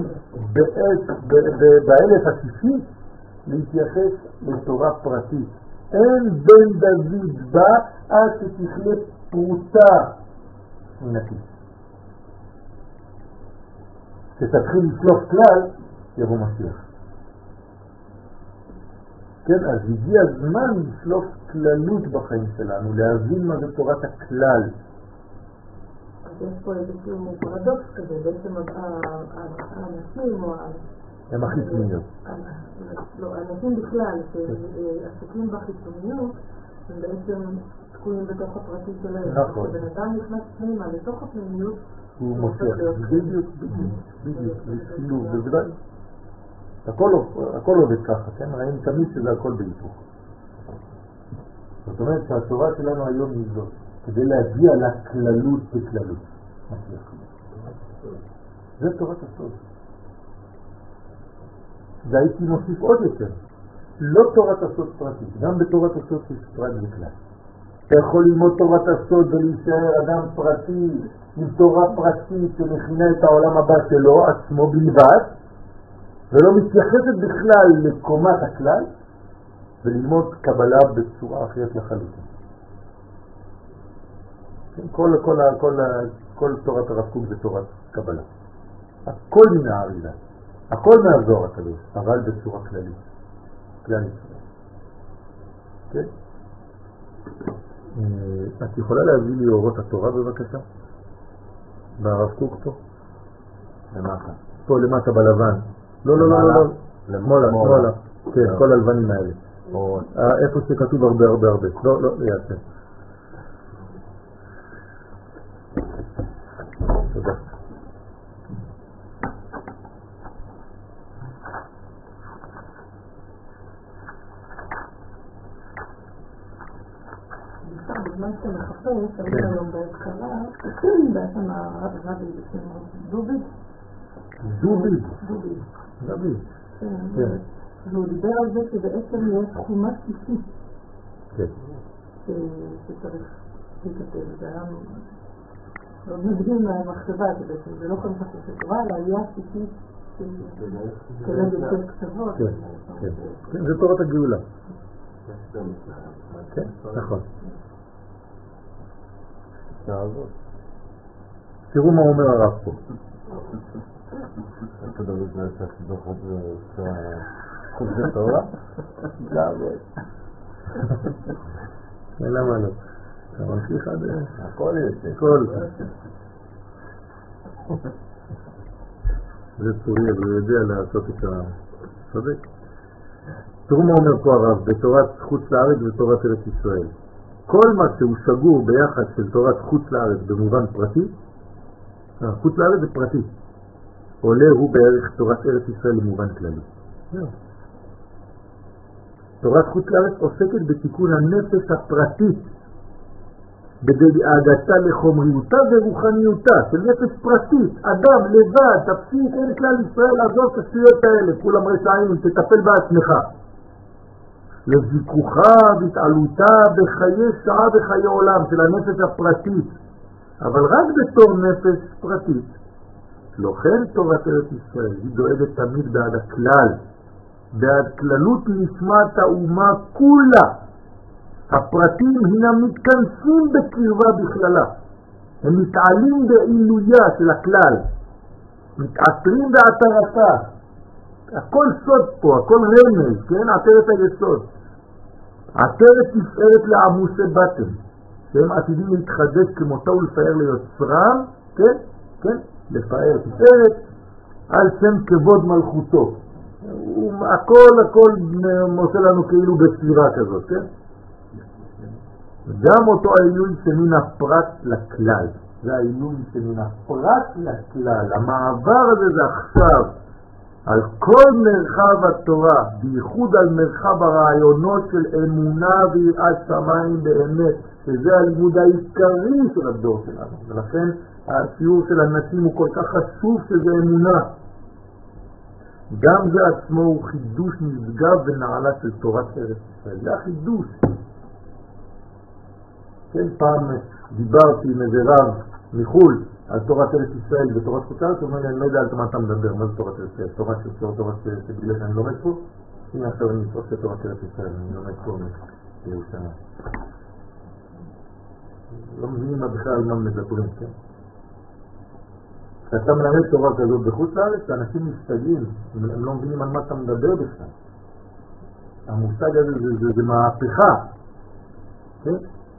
באלף השישי להתייחס לתורה פרטית. אין בן דוד בא עד שתכלה פרוטה מן הכיס. כשתתחיל לשלוף כלל, יבוא משיח. כן, אז הגיע הזמן לשלוף כללות בחיים שלנו, להבין מה זה תורת הכלל. יש פה איזשהו פרדוקס כזה, בעצם האנשים או... הם החיצוניות. לא, האנשים בכלל שעסוקים בחיצוניות, הם בעצם תקועים בתוך הפרטי שלהם. נכון. כשבן אדם נכנס פנימה לתוך הפנימיות, הוא מופיע. בדיוק, בדיוק, בדיוק, לשילוב, בוודאי. הכל עובד ככה, כן? ראינו תמיד שזה הכל בהיפוך. זאת אומרת שהתורה שלנו היום היא זאת, כדי להגיע לכללות בכללות. זה תורת הסוד. והייתי מוסיף עוד יותר, לא תורת הסוד פרטית, גם בתורת הסוד יש פרט וכלל. אתה יכול ללמוד תורת הסוד ולהישאר אדם פרטי עם תורה פרטית שמכינה את העולם הבא שלו, עצמו בלבד, ולא מתייחסת בכלל לקומת הכלל, וללמוד קבלה בצורה אחרת לחלוטין. כל, כל, כל, כל תורת הרב קוק זה תורת קבלה. הכל מן האריזה, הכל מהזוהר הקדוש, אבל בצורה כללית. כללית. כן? את יכולה להביא לי אורות התורה בבקשה? ברב קוק פה? למטה. פה למטה בלבן. לא, לא, לא, לא. למעלה, שמאלה. כן, כל הלבנים האלה. איפה שכתוב הרבה הרבה הרבה. לא, לא, יעשה. תודה. בזמן שאתה מחפש, אני היום בהתחלה, בעצם הרב רבי בשם דוביד. דוביד? דוביד. דוביד. כן. והוא דיבר על זה שבעצם יש תחומה שישית. כן. שצריך להתכתב. זה היה מאוד מדהים מהמחשבה, שבעצם זה לא חמישה של תורה, אלא היה שישית כנגד של כתבות. כן, כן. זה תורת הגאולה. כן, נכון. תראו מה אומר הרב פה. אתה דוד זה שהשידוך זה חוץ זה תורה? לעבוד. למה לא? אתה ממשיך עד... הכל יש. הכל. זה צורי, אבל הוא יודע לעשות את הצודק. תראו מה אומר פה הרב, בתורת חוץ לארץ ותורת ארץ ישראל. כל מה שהוא סגור ביחד של תורת חוץ לארץ במובן פרטי, חוץ לארץ זה פרטי, עולה הוא בערך תורת ארץ ישראל למובן כללי. תורת חוץ לארץ עוסקת בתיקון הנפש הפרטית, בדאגתה לחומריותה ורוחניותה של נפש פרטית, אדם לבד, תפסיק, אין כלל ישראל לעזור את השטויות האלה, כולם רשעים, תטפל בעצמך. לזיכוכה והתעלותה בחיי שעה וחיי עולם של הנפש הפרטית, אבל רק בתור נפש פרטית. לא כן תורת ארץ ישראל, היא דואגת תמיד בעד הכלל, בעד כללות נשמת האומה כולה. הפרטים הינם מתכנסים בקרבה בכללה, הם מתעלים בעילויה של הכלל, מתעטרים בעטרתה. הכל סוד פה, הכל רמז, כן? עטרת היסוד. עטרת תפארת לעמוסי בטן, שהם עתידים להתחדש כמותה ולפאר ליוצרם, כן? כן? לפאר תפארת על שם כבוד מלכותו. הכל הכל מוצא לנו כאילו בסבירה כזאת, כן? גם אותו העילוי שמן הפרט לכלל. זה העילוי שמן הפרט לכלל. המעבר הזה זה עכשיו על כל מרחב התורה, בייחוד על מרחב הרעיונות של אמונה ויראת שמיים באמת, שזה הלימוד העיקרי של הדור שלנו. ולכן השיעור של הנשים הוא כל כך חשוב, שזה אמונה. גם זה עצמו הוא חידוש נשגב ונעלה של תורת ארץ ישראל. זה החידוש. כן, פעם דיברתי עם איזה רב מחול על תורת ארץ ישראל ותורת חוצה, הוא אומר לי, אני לא יודע על מה אתה מדבר, מה זה תורת ארץ ישראל? תורת של תורת שבגלל שאני לומד פה? הנה עכשיו אני עושה תורת ארץ ישראל, אני לומד פה בירושלים. לא מבינים מה בכלל על מה מדברים, כן? כשאתה מלמד תורה כזאת בחוץ לארץ, האנשים מסתגלים, הם לא מבינים על מה אתה מדבר בכלל. המושג הזה זה, זה, זה מהפכה, כן?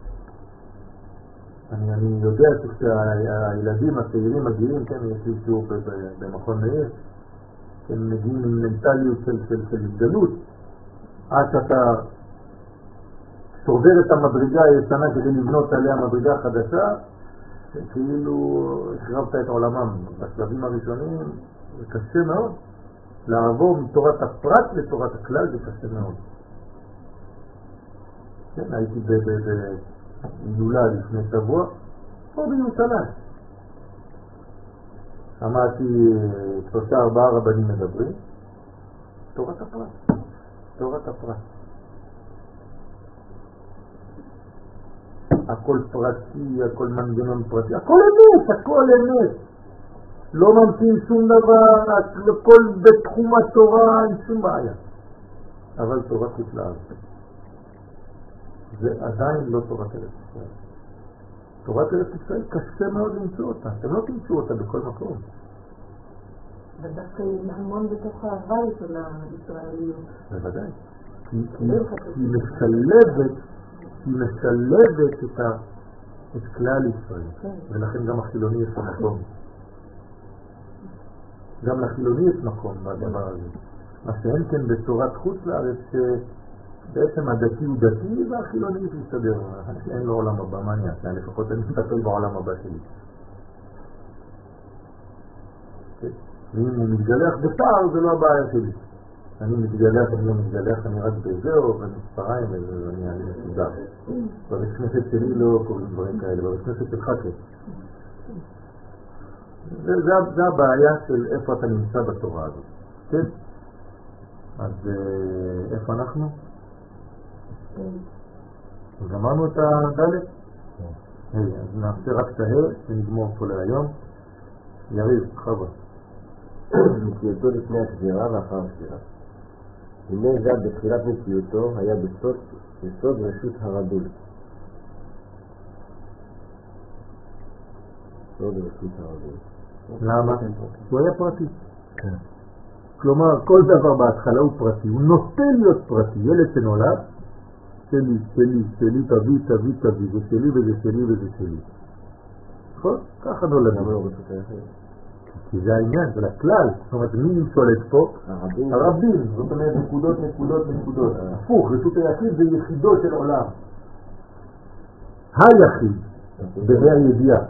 אני, אני יודע שכשהילדים הצעירים מגיעים, כן, יש לי שיעור במכון מאיר, הם מגיעים עם מנטליות של, של, של התגלות, עד שאתה שובר את המדרגה הישנה כדי לבנות עליה מדרגה חדשה, כאילו החרבת את עולמם. בשלבים הראשונים זה קשה מאוד, לעבור מתורת הפרט לתורת הכלל זה קשה מאוד. כן, הייתי בהילולה לפני שבוע, פה בירושלים. שמעתי שלושה ארבעה רבנים מדברים, תורת הפרט, תורת הפרט. הכל פרטי, הכל מנגנון פרטי, הכל אמת, הכל אמת. לא ממתין שום דבר, הכל בתחום התורה, אין שום בעיה. אבל תורת חוץ-לארץ. זה עדיין לא תורת ארץ ישראל. תורת ארץ ישראל קשה מאוד למצוא אותה, אתם לא תמצאו אותה בכל מקום. ודווקא היא המון בתוך ההוואי של הישראליות. בוודאי. כי היא משלבת, היא משלבת את, ה, את כלל ישראל, כן. ולכן גם החילוני יש מקום. גם לחילוני יש מקום בדבר הזה. מה שאין כן בתורת חוץ לארץ, שבעצם הדתי הוא דתי והחילוני יסתדר. אין לו עולם הבא, מה אני אעשה? לפחות אני מטפל בעולם הבא שלי. ואם הוא מתגלח בשר, זה לא הבעיה שלי. אני מתגלח, אני לא מתגלח, אני רק בזהו, ואני ספריים, ואני אעלה מסודר. בבית כנסת שלי לא קוראים דברים כאלה, בבית כנסת שלך כן. זה הבעיה של איפה אתה נמצא בתורה הזאת. כן? אז איפה אנחנו? אז אמרנו את הדלת? אז נעשה רק את ההר ונגמור פה להיום. יריב, חווה. מציאותו לפני הסגירה ואחר הסגירה. הנה זה בתחילת מציאותו היה בסוד, בסוד רשות הרדול. סוד רשות הרדול. למה? הוא היה פרטי. כן. כלומר, כל דבר בהתחלה הוא פרטי, הוא נוטה להיות פרטי. ילד שנולד, שלי, שלי, שלי, תביא, תביא, תביא, זה שלי וזה שלי וזה שלי. נכון? ככה נולד. למה לא רשות היחיד? כי זה העניין, זה הכלל. זאת אומרת, מי שולט פה? הרבים. הרבים. זאת אומרת, נקודות, נקודות, נקודות. הפוך, רשות היחיד זה יחידות של עולם. היחיד, בה"א הידיעה.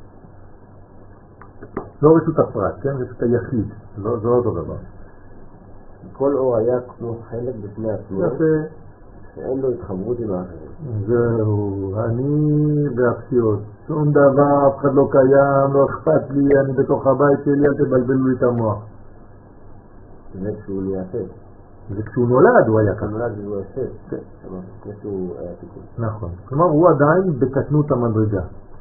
לא רשות הפרט, כן? רשות היחיד. זה לא אותו דבר. כל אור היה כמו חלק בפני עצמו, שאין לו התחברות עם האחרים. זהו, אני והפסיעות. שום דבר, אף אחד לא קיים, לא אכפת לי, אני בתוך הבית שלי, אל תבלבלו לי את המוח. זה כשהוא נעשה. זה כשהוא נולד, הוא היה כאן. כשהוא נולד הוא עושה. כן. כמו שהוא היה תיקון. נכון. כלומר, הוא עדיין בקטנות המדרגה.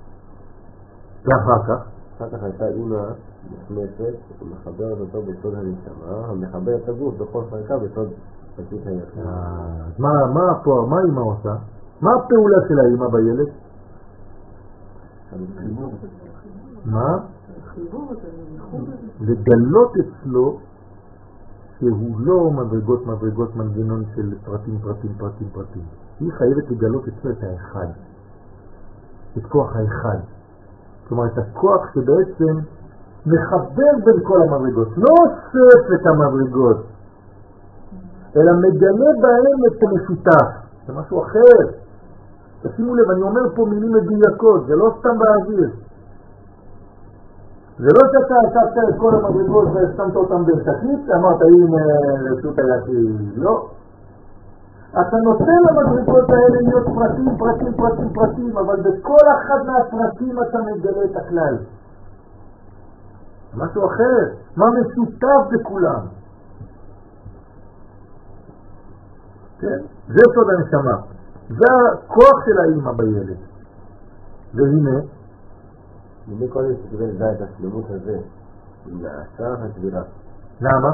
ואחר כך? אחר כך הייתה אימא נכנסת, מחברת אותו בסוד הנשמה, המחבר את הגוף בכל חלקה בסוד פשוט היחיד. אז מה, מה פה, מה אימא עושה? מה הפעולה של האימא בילד? מה? חיבור, זה ייחוד. לגלות אצלו שהוא לא מדרגות מדרגות מנגנון של פרטים פרטים פרטים פרטים. היא חייבת לגלות אצלו את האחד, את כוח האחד. כלומר את הכוח שבעצם מחבר בין כל המדרגות, לא אוסף את המדרגות, אלא מגלה בהם את המשותף. זה משהו אחר. תשימו לב, אני אומר פה מילים מדויקות, זה לא סתם באוויר. זה לא שאתה עשת את כל המדרגות ושמת אותם בשקית, אמרת הנה רשות היחיד, לא. אתה נותן למדרגות האלה להיות פרטים, פרטים, פרטים, פרטים, אבל בכל אחד מהפרטים אתה מגלה את הכלל. משהו אחר, מה משותף בכולם. כן? זה סוד הנשמה. זה הכוח של האמא בילד. והנה, מי קודם שקיבל לדעת את השלמות הזה, לעשה הסבירה. למה?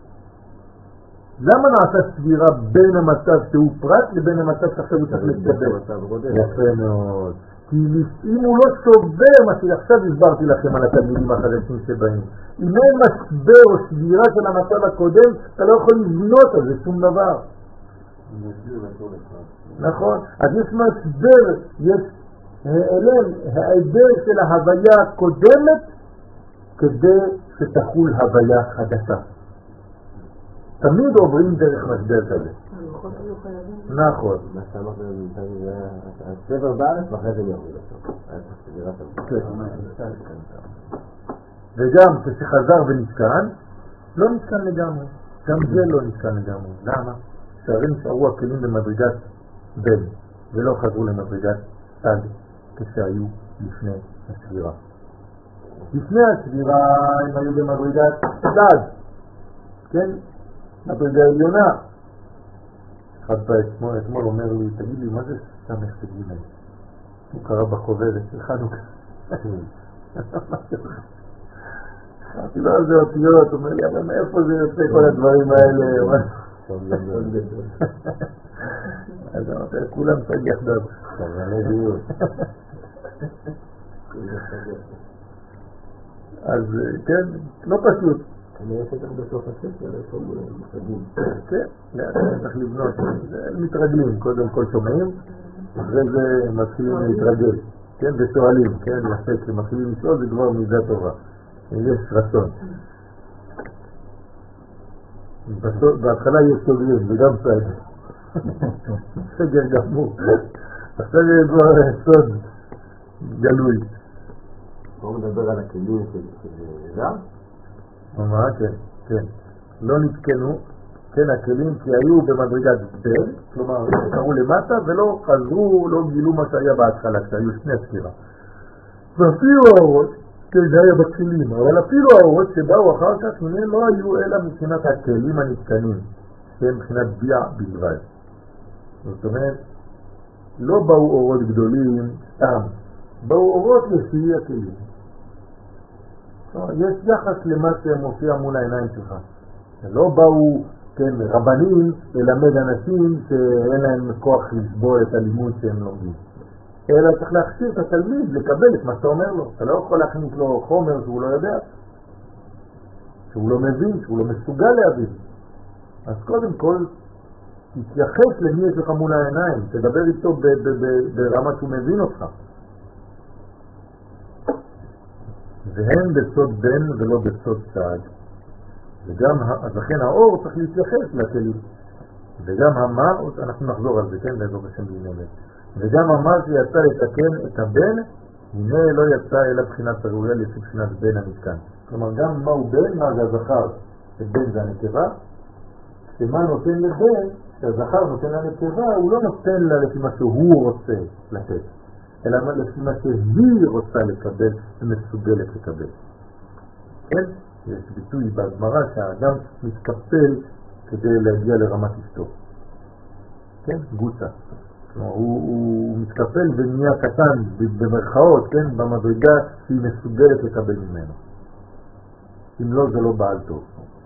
למה נעשה סבירה בין המצב שהוא פרט לבין המצב שעכשיו הוא צריך להתקבל? יפה מאוד. כי אם הוא לא שובר מה שעכשיו הסברתי לכם על התלמידים החדשים שבאים, אם אין משבר או סבירה של המצב הקודם, אתה לא יכול לבנות על זה שום דבר. נכון. אז יש משבר, יש העלם, העדר של ההוויה הקודמת כדי שתחול הוויה חדשה. תמיד עוברים דרך משבר כזה. נכון. מה שאמרת, הסבר בארץ ואחרי זה יוריד אותו. וגם כשחזר ונתקן, לא נתקן לגמרי. גם זה לא נתקן לגמרי. למה? שהרי נשארו הכלים במדרגת בן, ולא חזרו למדרגת צד כשהיו לפני הסבירה. לפני הסבירה הם היו במדרגת צד, כן? מדרגה עליונה. אחד פעם אתמול אומר לי, תגיד לי, מה זה סמך תגיד לי? הוא קרא בחוברת של חנוכה. אמרתי לו על זה אותיות, הוא אומר לי, אבל מאיפה זה יוצא כל הדברים האלה? אז אמרתי, כולם סגח דב. אז כן, לא פשוט. אני אעשה כך בסוף הספר, איפה מושגים. כן, צריך לבנות. מתרגלים, קודם כל שומעים, אחרי זה מתחילים להתרגל. כן, ושואלים, כן, יפה, כשמתחילים לשאול זה כבר מידה טובה. יש רצון. בהתחלה יש סוגרים, וגם סגר. סגר גמור. עכשיו יש כבר סוד גלוי. בואו מדבר על הכלים של נזר? מה? כן, כן. לא נתקנו, כן, הכלים כי היו במדרגת בן, כלומר, קראו למטה ולא חזרו, לא גילו מה שהיה בהתחלה, כשהיו שני ספירה. ואפילו האורות, כן, זה היה בכלים, אבל אפילו האורות שבאו אחר כך, הנה לא היו אלא מבחינת הכלים הנתקנים, שהם מבחינת ביע בלבד. זאת אומרת, לא באו אורות גדולים סתם, באו אורות לפי הכלים. יש יחס למה שמופיע מול העיניים שלך. לא באו, כן, רבנים ללמד אנשים שאין להם כוח לסבול את הלימוד שהם לומדים. אלא צריך להכשיר את התלמיד לקבל את מה שאתה אומר לו. אתה לא יכול להכניס לו חומר שהוא לא יודע, שהוא לא מבין, שהוא לא מסוגל להבין. אז קודם כל, תתייחס למי יש לך מול העיניים, תדבר איתו ברמה שהוא מבין אותך. והן בסוד בן ולא בסוד צעד. וגם, אז לכן האור צריך להתייחס לכלים. וגם המר, אנחנו נחזור על זה, כן, בעזרת השם בעניינת. וגם המר שיצא לתקן את הבן, הנה לא יצא אלא בחינת הראויה לפי בחינת בן המתקן. כלומר, גם מהו בן, מה זה הזכר, שבן זה הנקבה, שמה נותן לבן, שהזכר נותן לנקבה, הוא לא נותן לה לפי מה שהוא רוצה לתת. אלא לפי מה שהיא רוצה לקבל ומסוגלת לקבל. כן? יש ביטוי בהגמרא שהאדם מתקפל כדי להגיע לרמת אשתו. כן? גוצה. כלומר, הוא, הוא מתקפל ונהיה קטן במרכאות, כן? במדרגה שהיא מסוגלת לקבל ממנו. אם לא, זה לא בעל טוב.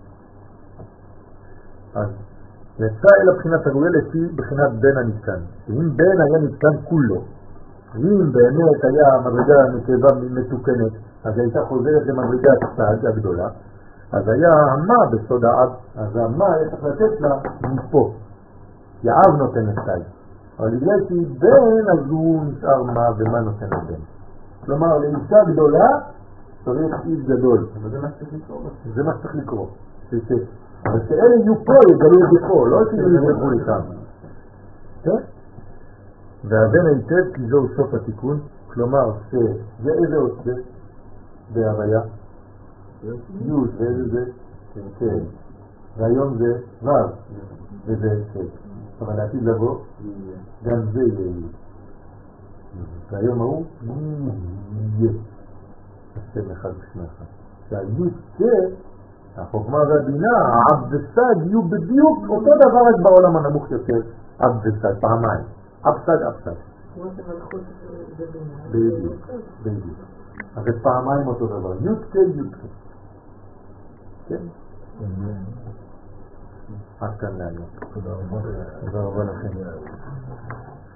אז יצא אל הבחינת הראויה לפי בחינת בן הנתקן. שאם בן היה נתקן כולו, אם באמת היה מדרגה נקבה מתוקנת, אז הייתה חוזרת למדרגת צד הגדולה, אז היה המה בסוד העב, אז המה היה צריך לתת לה מפה, כי העב נותן את צד. אבל בגלל שהיא בן, אז הוא נשאר מה ומה נותן לבן. כלומר, לאישה גדולה צריך איש גדול. אבל זה מה שצריך לקרוא. זה מה שצריך לקרוא. אבל שאלה יהיו פה, יגלו את זה פה, לא שיהיו יברחו לשם. כן? והבן היטב כי זהו סוף התיקון, כלומר שזה איזה עושה בהוויה? י' ואיזה זה? כן. והיום זה ו' וזה כן. אבל לעתיד לבוא, גם זה יהיה. והיום ההוא, יהיה. השם אחד ושני אחד. שהי' זה, החוכמה והבינה, העב וסד יהיו בדיוק אותו דבר רק בעולם הנמוך יותר. עב וסד, פעמיים. עב סד, עב סד. כמו שמלכות זה בינה. בדיוק, בדיוק. אז זה פעמיים אותו דבר. י' כ' י' כ'. כן? עד כאן להיום. תודה רבה. תודה רבה לכם.